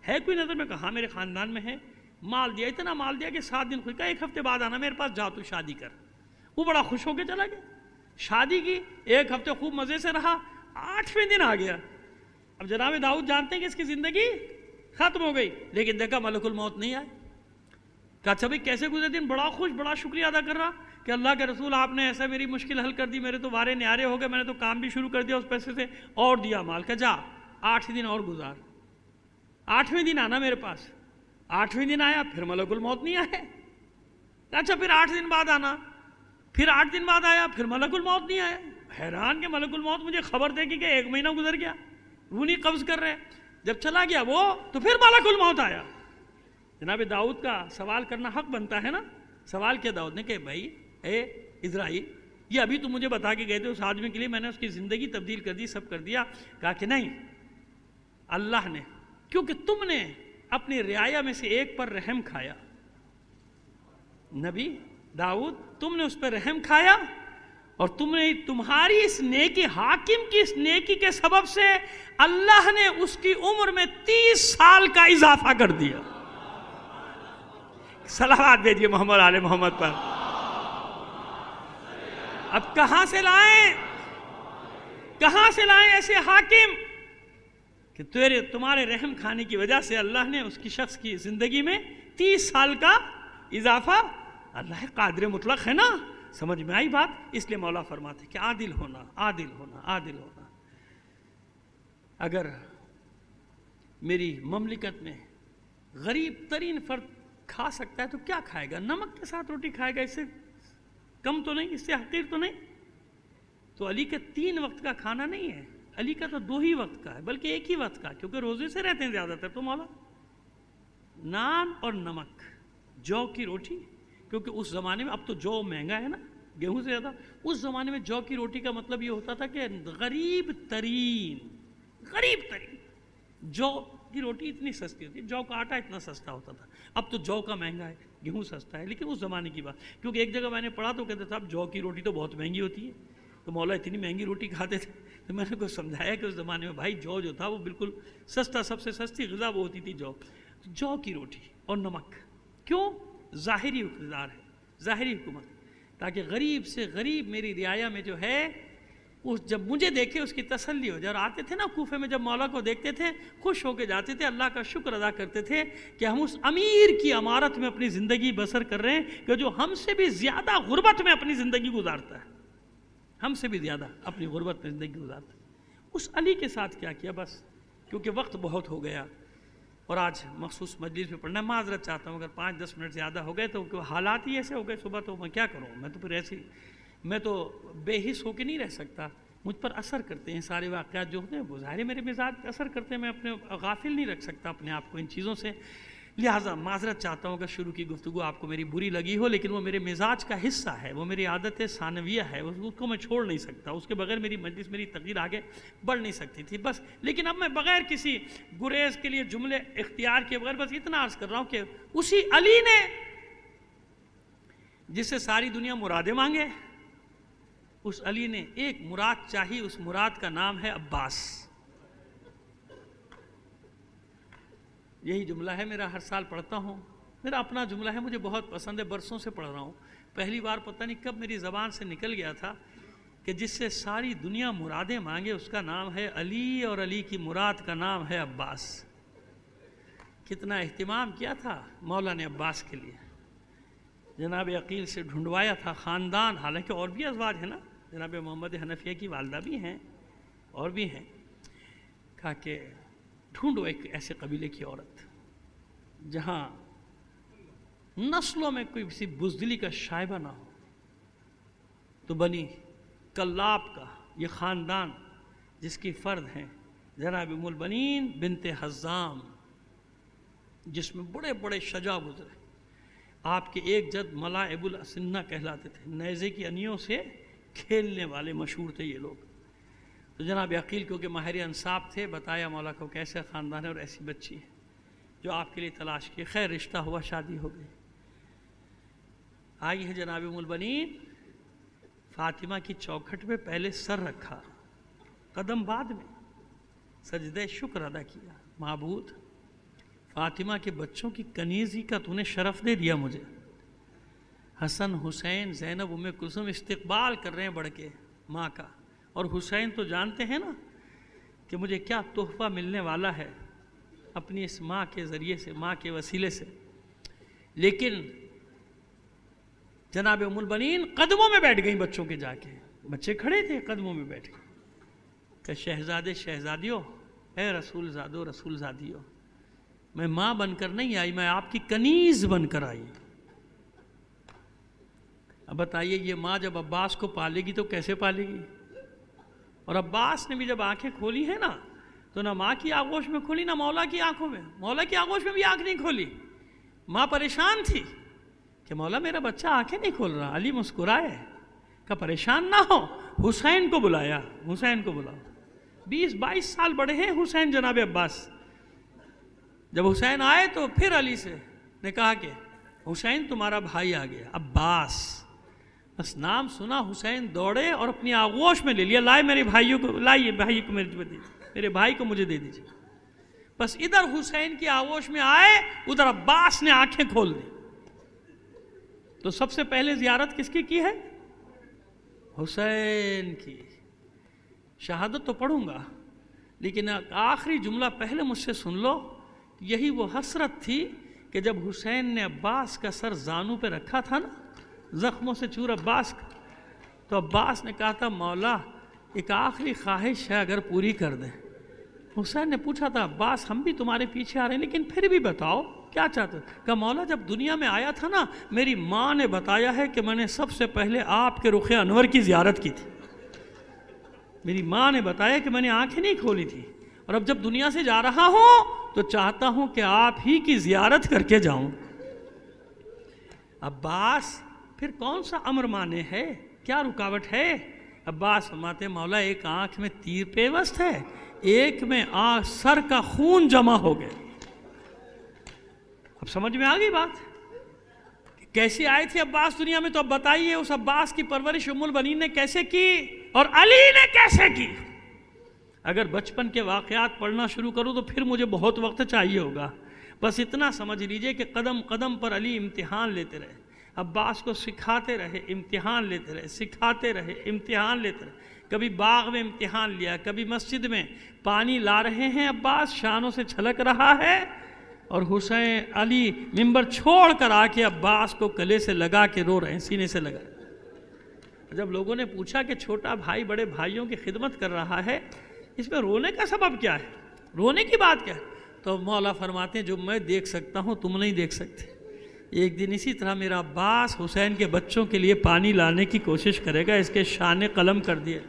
ہے کوئی نظر میں؟ کہا ہاں میرے خاندان میں ہے. مال دیا, اتنا مال دیا کہ سات دن خوش. کہا ایک ہفتے بعد آنا میرے پاس, جا تو شادی کر. وہ بڑا خوش ہو کے چلا گیا, شادی کی, ایک ہفتے خوب مزے سے رہا, آٹھویں دن آ گیا. اب جناب داؤد جانتے ہیں کہ اس کی زندگی ختم ہو گئی, لیکن دیکھا ملک الموت نہیں آئے. کہا اچھا بھائی کیسے گزرے دن؟ بڑا خوش, بڑا شکریہ ادا کر رہا کہ اللہ کے رسول آپ نے ایسا میری مشکل حل کر دی, میرے تو وارے نیارے ہو گئے, میں نے تو کام بھی شروع کر دیا اس پیسے سے, اور دیا مال. کہ جا آٹھ دن اور گزار, آٹھویں دن آنا میرے پاس. آٹھویں دن آیا, پھر ملک الموت نہیں آئے. اچھا پھر آٹھ دن بعد آنا, پھر آٹھ دن بعد آیا, پھر ملک الموت نہیں آیا. حیران کہ ملک الموت مجھے خبر دے گی کہ ایک مہینہ گزر گیا, وہ نہیں قبض کر رہے. جب چلا گیا وہ, تو پھر ملک الموت آیا. جناب داؤد کا سوال کرنا حق بنتا ہے نا. سوال کیا داؤد نے کہ بھائی اے اسرائیل, یہ ابھی تم مجھے بتا کے گئے تھے اس آدمی کے لیے میں نے اس کی زندگی تبدیل کر دی, سب کر دیا. کہا کہ نہیں, اللہ نے, کیونکہ تم نے اپنی رعایا میں سے ایک پر رحم کھایا. نبی داؤد, تم نے اس پر رحم کھایا, اور تم نے تمہاری اس نیکی, حاکم کی اس نیکی کے سبب سے اللہ نے اس کی عمر میں تیس سال کا اضافہ کر دیا. صلوات بھیجیے محمد آل محمد پر. اب کہاں سے لائیں, کہاں سے لائیں ایسے حاکم کہ تیرے تمہارے رحم کھانے کی وجہ سے اللہ نے اس کی شخص کی زندگی میں تیس سال کا اضافہ. اللہ قادر مطلق ہے نا, سمجھ میں آئی بات. اس لیے مولا فرماتے کہ عادل ہونا, عادل ہونا, عادل ہونا. اگر میری مملکت میں غریب ترین فرد کھا سکتا ہے تو کیا کھائے گا؟ نمک کے ساتھ روٹی کھائے گا, اس سے کم تو نہیں, اس سے حقیر تو نہیں. تو علی کا تین وقت کا کھانا نہیں ہے, علی کا تو دو ہی وقت کا ہے, بلکہ ایک ہی وقت کا, کیونکہ روزے سے رہتے ہیں زیادہ تر. تو مولا نان اور نمک, جو کی روٹی, کیونکہ اس زمانے میں, اب تو جو مہنگا ہے نا گیہوں سے زیادہ, اس زمانے میں جو کی روٹی کا مطلب یہ ہوتا تھا کہ غریب ترین, غریب ترین جو کی روٹی اتنی سستی ہوتی ہے, جو کا آٹا اتنا سستا ہوتا تھا. اب تو جو کا مہنگا ہے, گیہوں سستا ہے, لیکن اس زمانے کی بات, کیونکہ ایک جگہ میں نے پڑھا تو کہتے تھا اب جو کی روٹی تو بہت مہنگی ہوتی ہے. تو مولا اتنی مہنگی روٹی کھاتے تھے, تو میں نے کو سمجھایا کہ اس زمانے میں بھائی جو جو تھا وہ بالکل سستا, سب سے سستی غذا وہ ہوتی تھی جو. جو کی روٹی اور نمک, کیوں؟ ظاہری اقتدار ہے, ظاہری حکومت, تاکہ غریب سے غریب میری رعایا میں جو ہے اس جب مجھے دیکھے اس کی تسلی ہو جائے. اور آتے تھے نا کوفے میں, جب مولا کو دیکھتے تھے خوش ہو کے جاتے تھے, اللہ کا شکر ادا کرتے تھے کہ ہم اس امیر کی عمارت میں اپنی زندگی بسر کر رہے ہیں کہ جو ہم سے بھی زیادہ غربت میں اپنی زندگی گزارتا ہے, ہم سے بھی زیادہ اپنی غربت میں زندگی گزارتا ہے. اس علی کے ساتھ کیا کیا, بس کیونکہ وقت بہت ہو گیا اور آج مخصوص مجلس میں پڑھنا ہے, معذرت چاہتا ہوں اگر پانچ دس منٹ زیادہ ہو گئے تو حالات ہی ایسے ہو گئے صبح, تو میں کیا کروں, میں تو پھر ایسی, میں تو بے حس ہو کے نہیں رہ سکتا. مجھ پر اثر کرتے ہیں سارے واقعات جو ہوتے ہیں, وہ ظاہر میرے مزاج پہ اثر کرتے ہیں, میں اپنے غافل نہیں رکھ سکتا اپنے آپ کو ان چیزوں سے. لہٰذا معذرت چاہتا ہوں اگر شروع کی گفتگو آپ کو میری بری لگی ہو, لیکن وہ میرے مزاج کا حصہ ہے, وہ میری عادت ثانویہ ہے, اس کو میں چھوڑ نہیں سکتا, اس کے بغیر میری مجلس, میری تقریر آگے بڑھ نہیں سکتی تھی بس. لیکن اب میں بغیر کسی گریز کے لیے جملے اختیار کے بغیر بس اتنا عرض کر رہا ہوں کہ اسی علی نے جس سے ساری دنیا مرادیں مانگے, اس علی نے ایک مراد چاہی, اس مراد کا نام ہے عباس. یہی جملہ ہے میرا, ہر سال پڑھتا ہوں, میرا اپنا جملہ ہے, مجھے بہت پسند ہے, برسوں سے پڑھ رہا ہوں. پہلی بار پتہ نہیں کب میری زبان سے نکل گیا تھا کہ جس سے ساری دنیا مرادیں مانگے اس کا نام ہے علی, اور علی کی مراد کا نام ہے عباس. کتنا اہتمام کیا تھا مولا نے عباس کے لیے. جناب عقیل سے ڈھونڈوایا تھا خاندان, حالانکہ اور بھی ازواج ہیں نا, جناب محمد حنفیہ کی والدہ بھی ہیں اور بھی ہیں. کہا کہ ڈھونڈو ایک ایسے قبیلے کی عورت جہاں نسلوں میں کوئی کسی بزدلی کا شائبہ نہ ہو. تو بنی کلاب کا یہ خاندان جس کی فرد ہیں جناب ام البنین بنت حزام, جس میں بڑے بڑے شجاع گزرے. آپ کے ایک جد ملا ابو الاسنہ کہلاتے تھے, نیزے کی انیوں سے کھیلنے والے مشہور تھے یہ لوگ. تو جناب عقیل کیونکہ ماہر انصاف تھے, بتایا مولا کو کیسے خاندان ہے اور ایسی بچی ہے جو آپ کے لیے تلاش کی. خیر رشتہ ہوا, شادی ہو گئی. آئی ہے جناب ام البنین, فاطمہ کی چوکھٹ پہ پہلے سر رکھا, قدم بعد میں, سجدہ شکر ادا کیا, معبود فاطمہ کے بچوں کی کنیزی کا تو نے شرف دے دیا مجھے. حسن، حسین، زینب، ام کلثوم استقبال کر رہے ہیں بڑھ کے ماں کا. اور حسین تو جانتے ہیں نا کہ مجھے کیا تحفہ ملنے والا ہے اپنی اس ماں کے ذریعے سے، ماں کے وسیلے سے. لیکن جناب ام البنین قدموں میں بیٹھ گئیں بچوں کے، جا کے بچے کھڑے تھے قدموں میں بیٹھ گئے کہ شہزادے شہزادیوں، اے رسول زادو رسول زادیوں، میں ماں بن کر نہیں آئی، میں آپ کی کنیز بن کر آئی. اب بتائیے یہ ماں جب عباس کو پالے گی تو کیسے پالے گی؟ اور عباس نے بھی جب آنکھیں کھولی ہیں نا تو نہ ماں کی آغوش میں کھولی نہ مولا کی آنکھوں میں. مولا کی آغوش میں بھی آنکھ نہیں کھولی. ماں پریشان تھی کہ مولا میرا بچہ آنکھیں نہیں کھول رہا. علی مسکرائے کہ پریشان نہ ہو. حسین کو بلایا، حسین کو بلاؤ. بیس بائیس سال بڑے ہیں حسین جناب عباس. جب حسین آئے تو پھر علی سے نے کہا کہ حسین تمہارا بھائی آ گیا عباس. بس نام سنا حسین دوڑے اور اپنی آغوش میں لے لیا. لائے میرے بھائیوں کو، لائیے بھائی کو میرے دیجیے، میرے بھائی کو مجھے دے دیجیے. بس ادھر حسین کی آغوش میں آئے، ادھر عباس نے آنکھیں کھول دی. تو سب سے پہلے زیارت کس کی کی ہے؟ حسین کی. شہادت تو پڑھوں گا لیکن آخری جملہ پہلے مجھ سے سن لو. یہی وہ حسرت تھی کہ جب حسین نے عباس کا سر زانو پہ رکھا تھا نا، زخموں سے چور عباس کا، تو عباس نے کہا تھا مولا ایک آخری خواہش ہے اگر پوری کر دیں. حسین نے پوچھا تھا عباس ہم بھی تمہارے پیچھے آ رہے ہیں لیکن پھر بھی بتاؤ کیا چاہتے ہو؟ کہا مولا جب دنیا میں آیا تھا نا میری ماں نے بتایا ہے کہ میں نے سب سے پہلے آپ کے رخ انور کی زیارت کی تھی. میری ماں نے بتایا کہ میں نے آنکھیں نہیں کھولی تھی، اور اب جب دنیا سے جا رہا ہوں تو چاہتا ہوں کہ آپ ہی کی زیارت کر کے جاؤں. عباس پھر کون سا امر مانے ہے، کیا رکاوٹ ہے؟ عباس فرماتے مولا ایک آنکھ میں تیر پیوست ہے، ایک میں آنکھ سر کا خون جمع ہو گیا. اب سمجھ میں آ گئی بات کیسے آئے تھے عباس دنیا میں؟ تو اب بتائیے اس عباس کی پرورش ام البنین نے کیسے کی اور علی نے کیسے کی؟ اگر بچپن کے واقعات پڑھنا شروع کروں تو پھر مجھے بہت وقت چاہیے ہوگا. بس اتنا سمجھ لیجئے کہ قدم قدم پر علی امتحان لیتے رہے، عباس کو سکھاتے رہے، امتحان لیتے رہے، سکھاتے رہے، امتحان لیتے رہے. کبھی باغ میں امتحان لیا، کبھی مسجد میں پانی لا رہے ہیں عباس، شانوں سے چھلک رہا ہے، اور حسین علی ممبر چھوڑ کر آ کے عباس کو گلے سے لگا کے رو رہے ہیں، سینے سے لگا. جب لوگوں نے پوچھا کہ چھوٹا بھائی بڑے بھائیوں کی خدمت کر رہا ہے، اس میں رونے کا سبب کیا ہے، رونے کی بات کیا ہے؟ تو مولا فرماتے ہیں جو میں دیکھ سکتا ہوں تم نہیں دیکھ سکتے. ایک دن اسی طرح میرا عباس حسین کے بچوں کے لیے پانی لانے کی کوشش کرے گا. اس کے شانے قلم کر دیے.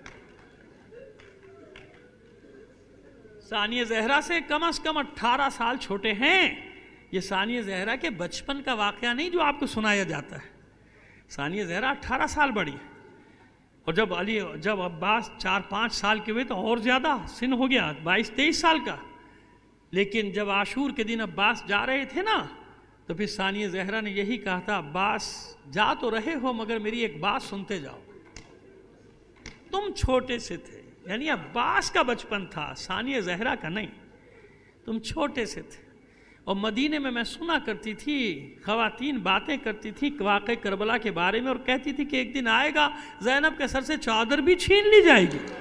ثانیہ زہرا سے کم از کم اٹھارہ سال چھوٹے ہیں. یہ ثانیہ زہرا کے بچپن کا واقعہ نہیں جو آپ کو سنایا جاتا ہے. ثانیہ زہرا اٹھارہ سال بڑی ہے، اور جب علی جب عباس چار پانچ سال کے ہوئے تو اور زیادہ سن ہو گیا، بائیس تیئیس سال کا. لیکن جب عاشور کے دن عباس جا رہے تھے نا تو پھر ثانیہ زہرا نے یہی کہا تھا عباس جا تو رہے ہو مگر میری ایک بات سنتے جاؤ. تم چھوٹے سے تھے، یعنی عباس کا بچپن تھا، ثانیہ زہرا کا نہیں. تم چھوٹے سے تھے اور مدینے میں میں سنا کرتی تھی خواتین باتیں کرتی تھی واقع کربلا کے بارے میں اور کہتی تھی کہ ایک دن آئے گا زینب کے سر سے چادر بھی چھین لی جائے گی.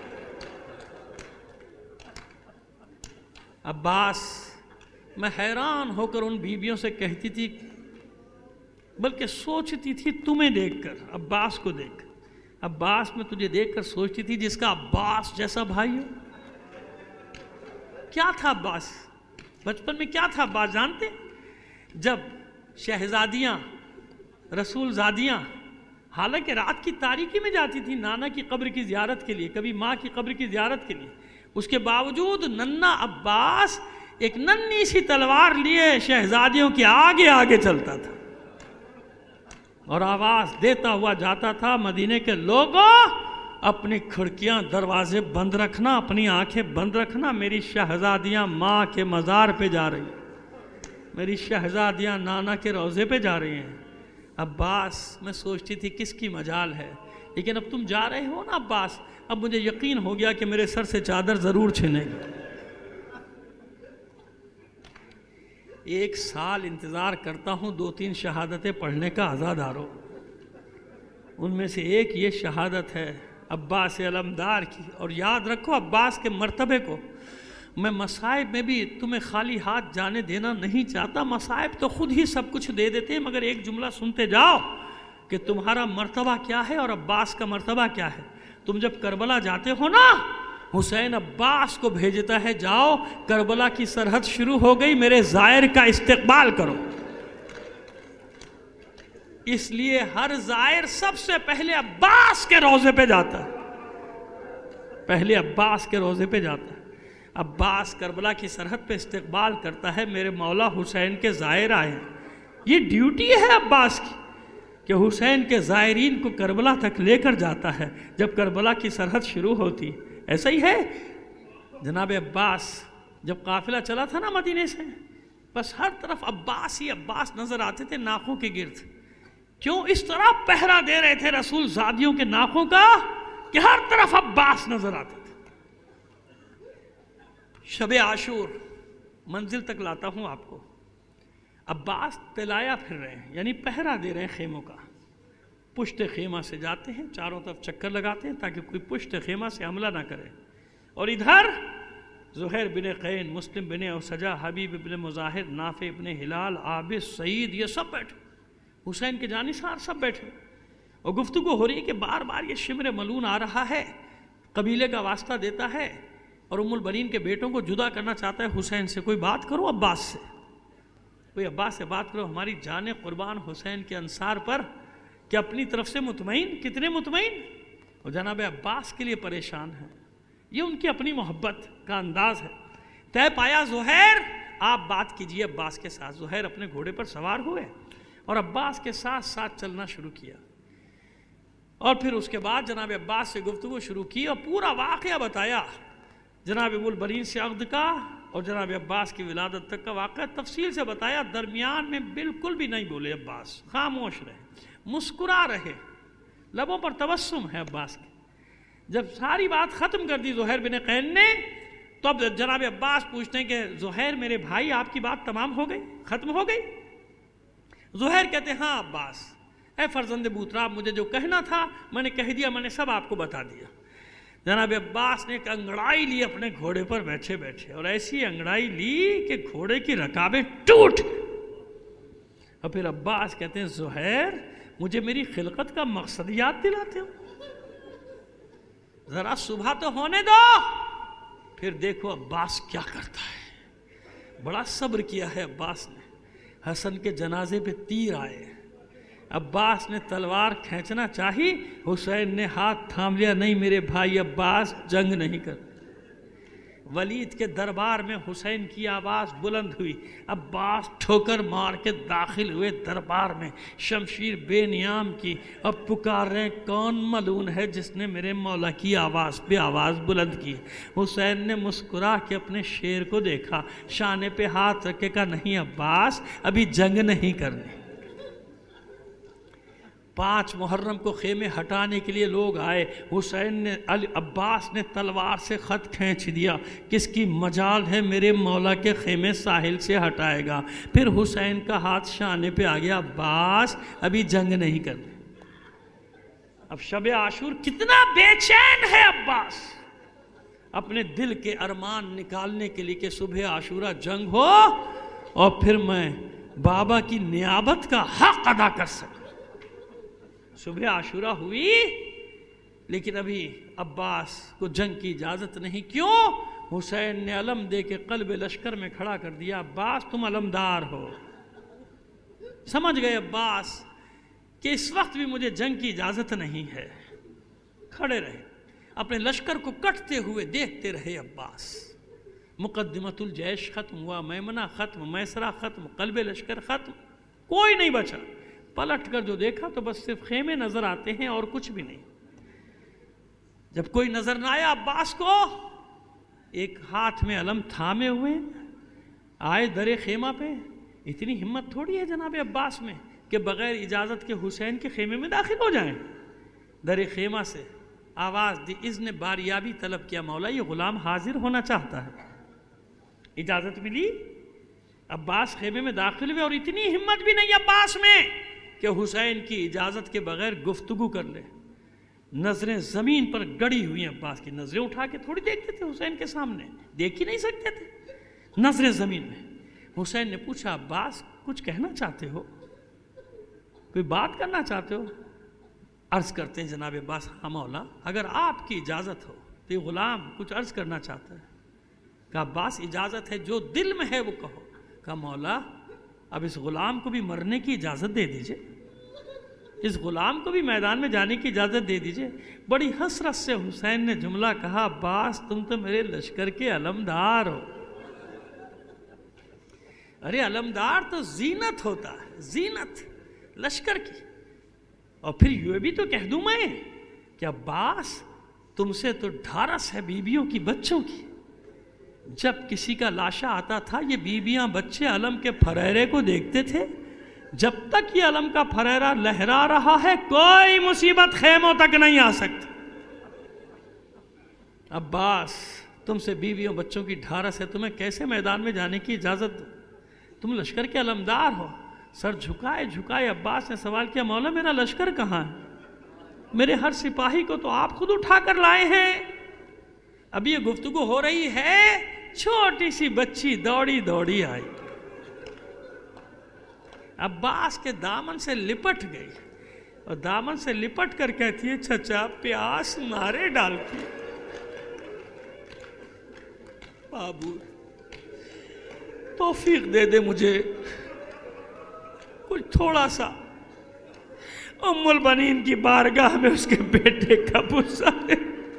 عباس میں حیران ہو کر ان بیویوں سے کہتی تھی، بلکہ سوچتی تھی تمہیں دیکھ کر، عباس کو دیکھ کر، عباس میں تجھے دیکھ کر سوچتی تھی جس کا عباس جیسا بھائی ہو. کیا تھا عباس بچپن میں، کیا تھا عباس جانتے؟ جب شہزادیاں رسول زادیاں حالانکہ رات کی تاریکی میں جاتی تھی نانا کی قبر کی زیارت کے لیے، کبھی ماں کی قبر کی زیارت کے لیے، اس کے باوجود ننا عباس ایک ننی سی تلوار لیے شہزادیوں کے آگے آگے چلتا تھا اور آواز دیتا ہوا جاتا تھا، مدینے کے لوگوں اپنی کھڑکیاں دروازے بند رکھنا، اپنی آنکھیں بند رکھنا، میری شہزادیاں ماں کے مزار پہ جا رہی ہیں، میری شہزادیاں نانا کے روضے پہ جا رہی ہیں. عباس میں سوچتی تھی کس کی مجال ہے، لیکن اب تم جا رہے ہو نا عباس، اب مجھے یقین ہو گیا کہ میرے سر سے چادر ضرور چھنے گی. ایک سال انتظار کرتا ہوں دو تین شہادتیں پڑھنے کا عزادارو، ان میں سے ایک یہ شہادت ہے عباس علمدار کی. اور یاد رکھو عباس کے مرتبے کو. میں مصائب میں بھی تمہیں خالی ہاتھ جانے دینا نہیں چاہتا. مصائب تو خود ہی سب کچھ دے دیتے ہیں، مگر ایک جملہ سنتے جاؤ کہ تمہارا مرتبہ کیا ہے اور عباس کا مرتبہ کیا ہے. تم جب کربلا جاتے ہو نا، حسین عباس کو بھیجتا ہے جاؤ کربلا کی سرحد شروع ہو گئی، میرے زائر کا استقبال کرو. اس لیے ہر زائر سب سے پہلے عباس کے روضے پہ جاتا ہے، پہلے عباس کے روضے پہ جاتا ہے. عباس کربلا کی سرحد پہ استقبال کرتا ہے، میرے مولا حسین کے زائر آئے ہیں. یہ ڈیوٹی ہے عباس کی کہ حسین کے زائرین کو کربلا تک لے کر جاتا ہے جب کربلا کی سرحد شروع ہوتی. ایسا ہی ہے جناب عباس جب قافلہ چلا تھا نا مدینے سے، بس ہر طرف عباس ہی عباس نظر آتے تھے ناکوں کے گرد. کیوں اس طرح پہرا دے رہے تھے رسول زادیوں کے ناکوں کا کہ ہر طرف عباس نظر آتے تھے. شب عاشور منزل تک لاتا ہوں آپ کو. عباس تلایا پھر رہے ہیں، یعنی پہرا دے رہے ہیں خیموں کا. پشت خیمہ سے جاتے ہیں، چاروں طرف چکر لگاتے ہیں تاکہ کوئی پشت خیمہ سے حملہ نہ کرے. اور ادھر زہیر بن قین، مسلم بن اوسجہ، حبیب بن مظاہر، نافع بن ہلال، عابس، سعید، یہ سب بیٹھے، حسین کے جانثار سب بیٹھے. اور گفتگو ہو رہی ہے کہ بار بار یہ شمر ملون آ رہا ہے، قبیلے کا واسطہ دیتا ہے اور ام البنین کے بیٹوں کو جدا کرنا چاہتا ہے حسین سے. کوئی بات کرو عباس سے، کوئی عباس سے بات کرو، ہماری جان قربان حسین کے انصار پر کہ اپنی طرف سے مطمئن. کتنے مطمئن؟ اور جناب عباس کے لیے پریشان ہیں. یہ ان کی اپنی محبت کا انداز ہے. طے پایا زہیر آپ بات کیجئے عباس کے ساتھ. زہیر اپنے گھوڑے پر سوار ہوئے اور عباس کے ساتھ ساتھ چلنا شروع کیا. اور پھر اس کے بعد جناب عباس سے گفتگو شروع کی اور پورا واقعہ بتایا. جناب ام البنین سے عقد کا اور جناب عباس کی ولادت تک کا واقعہ تفصیل سے بتایا. درمیان میں بالکل بھی نہیں بولے عباس، خاموش رہے، مسکرا رہے، لبوں پر تبسم ہے عباس کے. جب ساری بات ختم کر دی زہیر بن قین نے، تو اب جناب عباس پوچھتے ہیں کہ زہیر میرے بھائی آپ کی بات تمام ہو گئی، ختم ہو گئی؟ زہیر کہتے ہیں ہاں عباس، اے فرزند بوتراب، مجھے جو کہنا تھا میں نے کہہ دیا، میں نے سب آپ کو بتا دیا. جناب عباس نے ایک انگڑائی لی اپنے گھوڑے پر بیٹھے بیٹھے، اور ایسی انگڑائی لی کہ گھوڑے کی رکابیں ٹوٹ. اور پھر عباس کہتے ہیں زہیر مجھے میری خلقت کا مقصد یاد دلاتے ہو، ذرا صبح تو ہونے دو. پھر دیکھو عباس کیا کرتا ہے. بڑا صبر کیا ہے عباس نے. حسن کے جنازے پہ تیر آئے، عباس نے تلوار کھینچنا چاہی، حسین نے ہاتھ تھام لیا. نہیں میرے بھائی عباس، جنگ نہیں کر. ولید کے دربار میں حسین کی آواز بلند ہوئی. عباس ٹھوکر مار کے داخل ہوئے دربار میں، شمشیر بے نیام کی. اب پکار رہے کون ملون ہے جس نے میرے مولا کی آواز پہ آواز بلند کی. حسین نے مسکرا کے اپنے شیر کو دیکھا، شانے پہ ہاتھ رکھے کہا نہیں عباس، ابھی جنگ نہیں کرنی. پانچ محرم کو خیمے ہٹانے کے لیے لوگ آئے. حسین نے عباس نے تلوار سے خط کھینچ دیا، کس کی مجال ہے میرے مولا کے خیمے ساحل سے ہٹائے گا. پھر حسین کا ہاتھ شانے پہ آ گیا، عباس ابھی جنگ نہیں کرنی. اب شب عاشور کتنا بے چین ہے عباس اپنے دل کے ارمان نکالنے کے لیے کہ صبح عاشورہ جنگ ہو اور پھر میں بابا کی نیابت کا حق ادا کر سکوں. صبح عاشورہ ہوئی لیکن ابھی عباس کو جنگ کی اجازت نہیں. کیوں؟ حسین نے علم دے کے قلب لشکر میں کھڑا کر دیا. عباس تم علمدار ہو. سمجھ گئے عباس کہ اس وقت بھی مجھے جنگ کی اجازت نہیں ہے. کھڑے رہے، اپنے لشکر کو کٹتے ہوئے دیکھتے رہے. عباس مقدمت الجیش ختم ہوا، میمنہ ختم، میسرہ ختم، قلب لشکر ختم، کوئی نہیں بچا. پلٹ کر جو دیکھا تو بس صرف خیمے نظر آتے ہیں اور کچھ بھی نہیں. جب کوئی نظر نہ آیا عباس کو، ایک ہاتھ میں علم تھامے ہوئے آئے در خیمہ پہ. اتنی ہمت تھوڑی ہے جناب عباس میں کہ بغیر اجازت کے حسین کے خیمے میں داخل ہو جائیں. در خیمہ سے آواز دی، اذن باریابی طلب کیا، مولا یہ غلام حاضر ہونا چاہتا ہے. اجازت ملی عباس خیمے میں داخل ہوئے اور اتنی ہمت بھی نہیں عباس میں کہ حسین کی اجازت کے بغیر گفتگو کر لے. نظریں زمین پر گڑی ہوئی ہیں عباس کی. نظریں اٹھا کے تھوڑی دیکھتے تھے حسین کے سامنے, دیکھ ہی نہیں سکتے تھے, نظریں زمین میں. حسین نے پوچھا عباس کچھ کہنا چاہتے ہو, کوئی بات کرنا چاہتے ہو؟ عرض کرتے ہیں جناب عباس ہاں مولا اگر آپ کی اجازت ہو تو یہ غلام کچھ عرض کرنا چاہتا ہے. کہا عباس اجازت ہے, جو دل میں ہے وہ کہو. کہا مولا اب اس غلام کو بھی مرنے کی اجازت دے دیجئے, اس غلام کو بھی میدان میں جانے کی اجازت دے دیجئے. بڑی حسرت سے حسین نے جملہ کہا عباس تم تو میرے لشکر کے علمدار ہو. ارے علمدار تو زینت ہوتا ہے, زینت لشکر کی. اور پھر یہ بھی تو کہہ دوں میں کہ عباس تم سے تو ڈھارس ہے بیویوں کی, بچوں کی. جب کسی کا لاشا آتا تھا یہ بیویاں بچے علم کے پھریرے کو دیکھتے تھے. جب تک یہ علم کا پھریرا لہرا رہا ہے کوئی مصیبت خیموں تک نہیں آ سکتی. عباس تم سے بیویوں بچوں کی ڈھارس ہے, تمہیں کیسے میدان میں جانے کی اجازت دو؟ تم لشکر کے علمدار ہو. سر جھکائے جھکائے عباس نے سوال کیا مولا میرا لشکر کہاں ہے؟ میرے ہر سپاہی کو تو آپ خود اٹھا کر لائے ہیں. اب یہ گفتگو ہو رہی ہے, چھوٹی سی بچی دوڑی دوڑی آئی, عباس کے دامن سے لپٹ گئی اور دامن سے لپٹ کر کہتی ہے چچا پیاس مارے ڈالتی. بابو توفیق دے دے مجھے کچھ تھوڑا سا ام البنین کی بارگاہ میں اس کے بیٹے کا بوسہ ہے.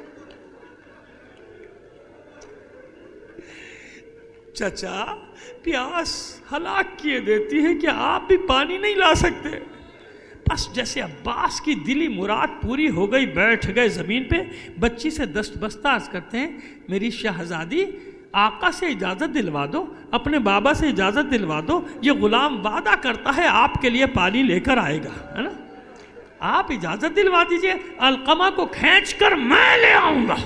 چچا پیاس ہلاک کیے دیتی ہے کہ آپ بھی پانی نہیں لا سکتے. بس جیسے عباس کی دلی مراد پوری ہو گئی بیٹھ گئے زمین پہ. بچی سے دست بستہ عرض کرتے ہیں میری شہزادی آقا سے اجازت دلوا دو, اپنے بابا سے اجازت دلوا دو, یہ غلام وعدہ کرتا ہے آپ کے لیے پانی لے کر آئے گا, ہے نا, آپ اجازت دلوا دیجئے, علقمہ کو کھینچ کر میں لے آؤں گا.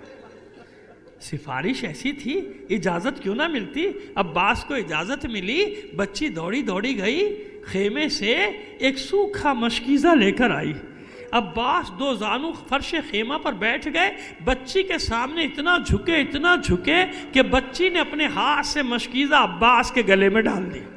سفارش ایسی تھی اجازت کیوں نہ ملتی. عباس کو اجازت ملی, بچی دوڑی دوڑی گئی خیمے سے ایک سوکھا مشکیزہ لے کر آئی. عباس دو زانو فرش خیمہ پر بیٹھ گئے, بچی کے سامنے اتنا جھکے اتنا جھکے کہ بچی نے اپنے ہاتھ سے مشکیزہ عباس کے گلے میں ڈال دی.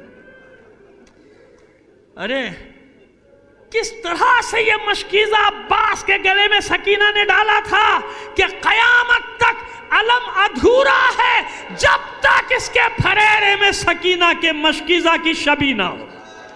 ارے کس طرح سے یہ مشکیزہ عباس کے گلے میں سکینہ نے ڈالا تھا کہ قیامت تک علم ادھورا ہے جب تک اس کے پھریرے میں سکینہ کے مشکیزہ کی شبیہ نہ ہو.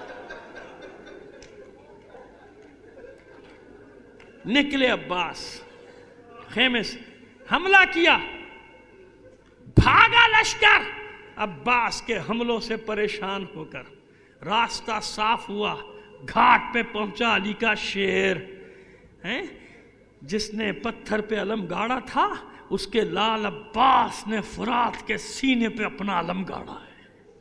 نکلے عباس خیمے سے, حملہ کیا, بھاگا لشکر. عباس کے حملوں سے پریشان ہو کر راستہ صاف ہوا, گھاٹ پہ پہنچا علی کا شیر, ہیں جس نے پتھر پہ علم گاڑا تھا اس کے لال عباس نے فرات کے سینے پہ اپنا علم گاڑا ہے.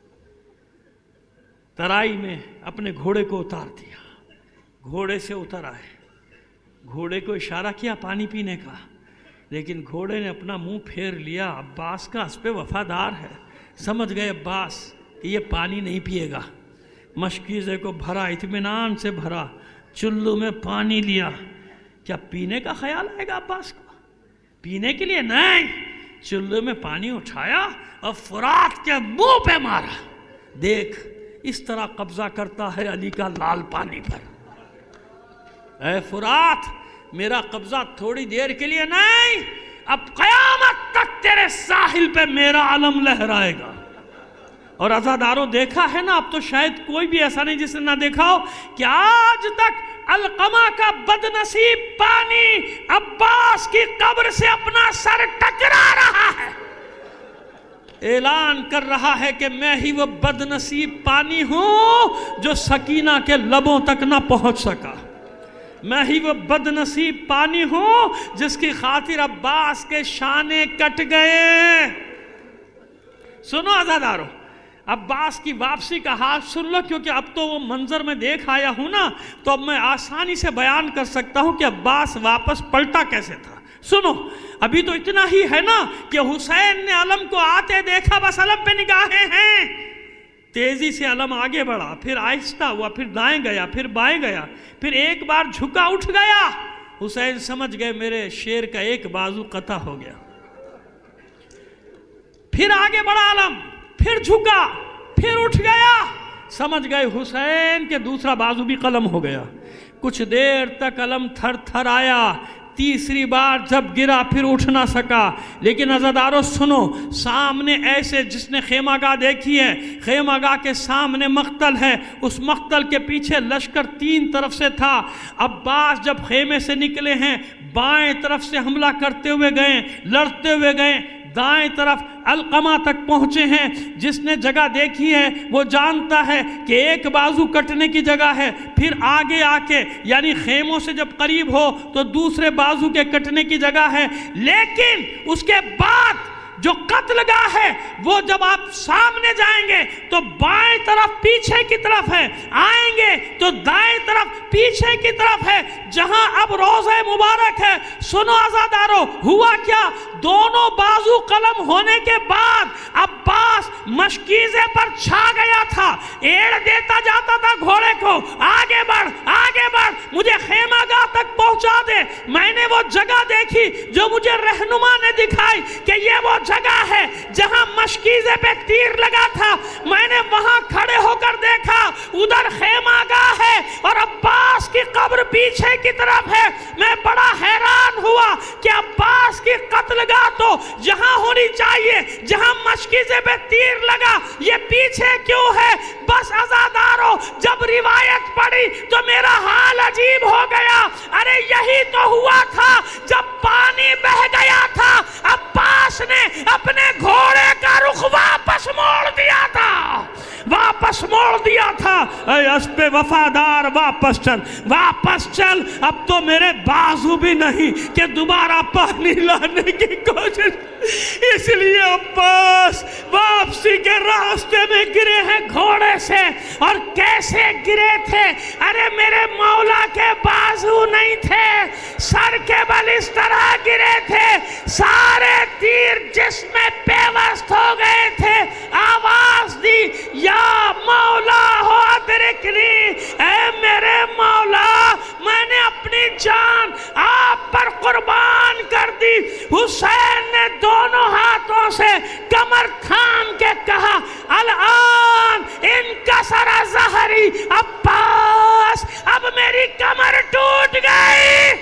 ترائی میں اپنے گھوڑے کو اتار دیا, گھوڑے سے اتر آئے, گھوڑے کو اشارہ کیا پانی پینے کا, لیکن گھوڑے نے اپنا منہ پھیر لیا. عباس کا اس پہ وفادار ہے, سمجھ گئے عباس کہ یہ پانی نہیں پیے گا. مشکیزے کو بھرا, اطمینان سے بھرا, چلو میں پانی لیا. کیا پینے کا خیال آئے گا عباس کو؟ پینے کے لیے نہیں, چلو میں پانی اٹھایا اور فرات کے منہ پہ مارا. دیکھ اس طرح قبضہ کرتا ہے علی کا لال پانی پر. اے فرات میرا قبضہ تھوڑی دیر کے لیے نہیں, اب قیامت تک تیرے ساحل پہ میرا علم لہرائے گا. اور عزاداروں دیکھا ہے نا, اب تو شاید کوئی بھی ایسا نہیں جس نے نہ دیکھا ہو کہ آج تک علقمہ کا بد نصیب پانی عباس کی قبر سے اپنا سر ٹکرا رہا ہے, اعلان کر رہا ہے کہ میں ہی وہ بد نصیب پانی ہوں جو سکینہ کے لبوں تک نہ پہنچ سکا. میں ہی وہ بد نصیب پانی ہوں جس کی خاطر عباس کے شانے کٹ گئے. سنو عزادارو, عباس کی واپسی کا حال سن لو, کیونکہ اب تو وہ منظر میں دیکھ آیا ہوں نا, تو اب میں آسانی سے بیان کر سکتا ہوں کہ عباس واپس پلٹا کیسے تھا. سنو, ابھی تو اتنا ہی ہے نا کہ حسین نے علم کو آتے دیکھا, بس علم پہ نگاہیں ہیں. तेजी से अलम आगे बढ़ा, फिर आहिस्ता हुआ, फिर दाएं गया, फिर बाएं गया, फिर एक बार झुका उठ गया। हुसैन समझ गए मेरे शेर का एक बाजू कता हो गया। फिर आगे बढ़ा अलम, फिर झुका, फिर उठ गया, समझ गए हुसैन के दूसरा बाजू भी कलम हो गया। कुछ देर तक अलम थर थर आया, तीसरी बार जब गिरा फिर उठ ना सका। लेकिन अज़ादारों सुनो, सामने ऐसे जिसने खेमागाह देखी है, खेमागाह के सामने मख्तल है, उस मख्तल के पीछे लश्कर तीन तरफ से था। अब्बास जब खेमे से निकले हैं, बाएं तरफ से हमला करते हुए गए, लड़ते हुए गए, दाएं तरफ अलकमा तक पहुंचे हैं। जिसने जगह देखी है वो जानता है कि एक बाजू कटने की जगह है, फिर आगे आके यानी खेमों से जब करीब हो तो दूसरे बाजू के कटने की जगह है। लेकिन उसके बाद जो कत्लगाह है वो जब आप सामने जाएंगे तो बाएं तरफ पीछे की तरफ है, आएंगे तो दाएं तरफ पीछे की तरफ है, जहां अब रोज़े मुबारक है। सुनो आज़ादारों, हुआ क्या, दोनों बाजू कलम होने के बाद अब्बास मशकीज़े पर छा गया था, एड़ देता जाता था घोड़े को, आगे बढ़ आगे बढ़, मुझे खेमागाह तक पहुंचा दे। मैंने वो जगह देखी जो मुझे रहनुमा ने दिखाई कि ये वो जगह है जहां मशकीज़े पे तीर लगा था। मैंने वहां खड़े होकर देखा, उधर खेमागाह है और अब्बास की कब्र पीछे की तरफ है। मैं बड़ा हैरान हुआ कि अब्बास की कत्लगाह तो जहां होनी चाहिए जहां मशकीज़े पे तीर लगा, ये पीछे क्यों है। बस अज़ादारों, जब रिवायत पढ़ी तो मेरा हाल अजीब हो गया। अरे यही तो हुआ था जब पानी बह गया था, अब्बास ने अपने घोड़े का रुख वापस मोड़ दिया था, वापस मोड़ दिया था। ऐ अस्पे वफादार वापस चल, वापस चल, अब तो मेरे बाजू भी नहीं कि दोबारा पानी लाने की कोशिश। इसलिए अब्बास वापसी के रास्ते में गिरे हैं घोड़े से। और कैसे गिरे थे, अरे मेरे मौला के बाजू नहीं थे, सर के बल इस तरह गिरे थे, सारे तीर जिसमें पेवस्त हो गए थे। आवाज दी, या मौला हो अदरिकनी, ऐ मेरे मौला, मैंने अपनी जान आप पर कुर्बान कर दी। हुसैन ने दोनों हाथों से कमर थाम के कहा, अल-आन इनकसरा ज़हरी, अब्बास अब मेरी कमर टूट गई,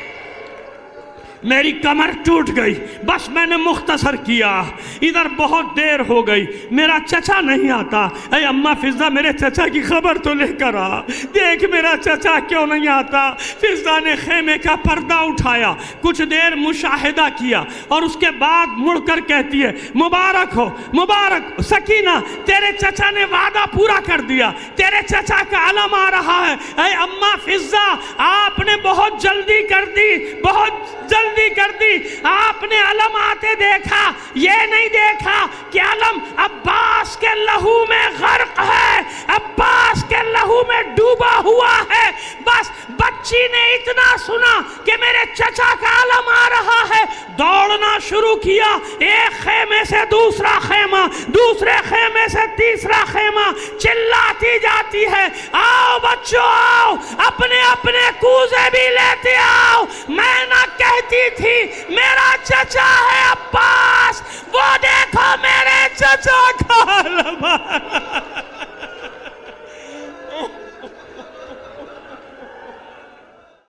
मेरी कमर टूट गई। बस मैंने मुख्तसर किया, इधर बहुत देर हो गई, मेरा चचा नहीं आता। अरे अम्मा फिजा, मेरे चचा की खबर तो लेकर आ, देख मेरा चचा क्यों नहीं आता। फिजा ने खेमे का पर्दा उठाया, कुछ देर मुशाहिदा किया और उसके बाद मुड़कर कहती है, मुबारक हो, मुबारक सकीना, तेरे चचा ने वादा पूरा कर दिया, तेरे चचा का अलम आ रहा है। अरे अम्मा फिजा, आपने बहुत जल्दी कर दी, बहुत जल्दी कर दी, आपने अलम आते देखा, ये नहीं देखा कि अलम अब्बास के लहू में गर्क है, अब्बास के लहू में डूबा हुआ है। बस बच्ची ने इतना सुना कि मेरे चचा का अलम आ रहा है, दौड़ना शुरू किया, एक खेमे से दूसरा खेमा, दूसरे खेमे से तीसरा खेमा, चिल्लाती जाती है, आओ बच्चों आओ, अपने अपने कूजे भी ले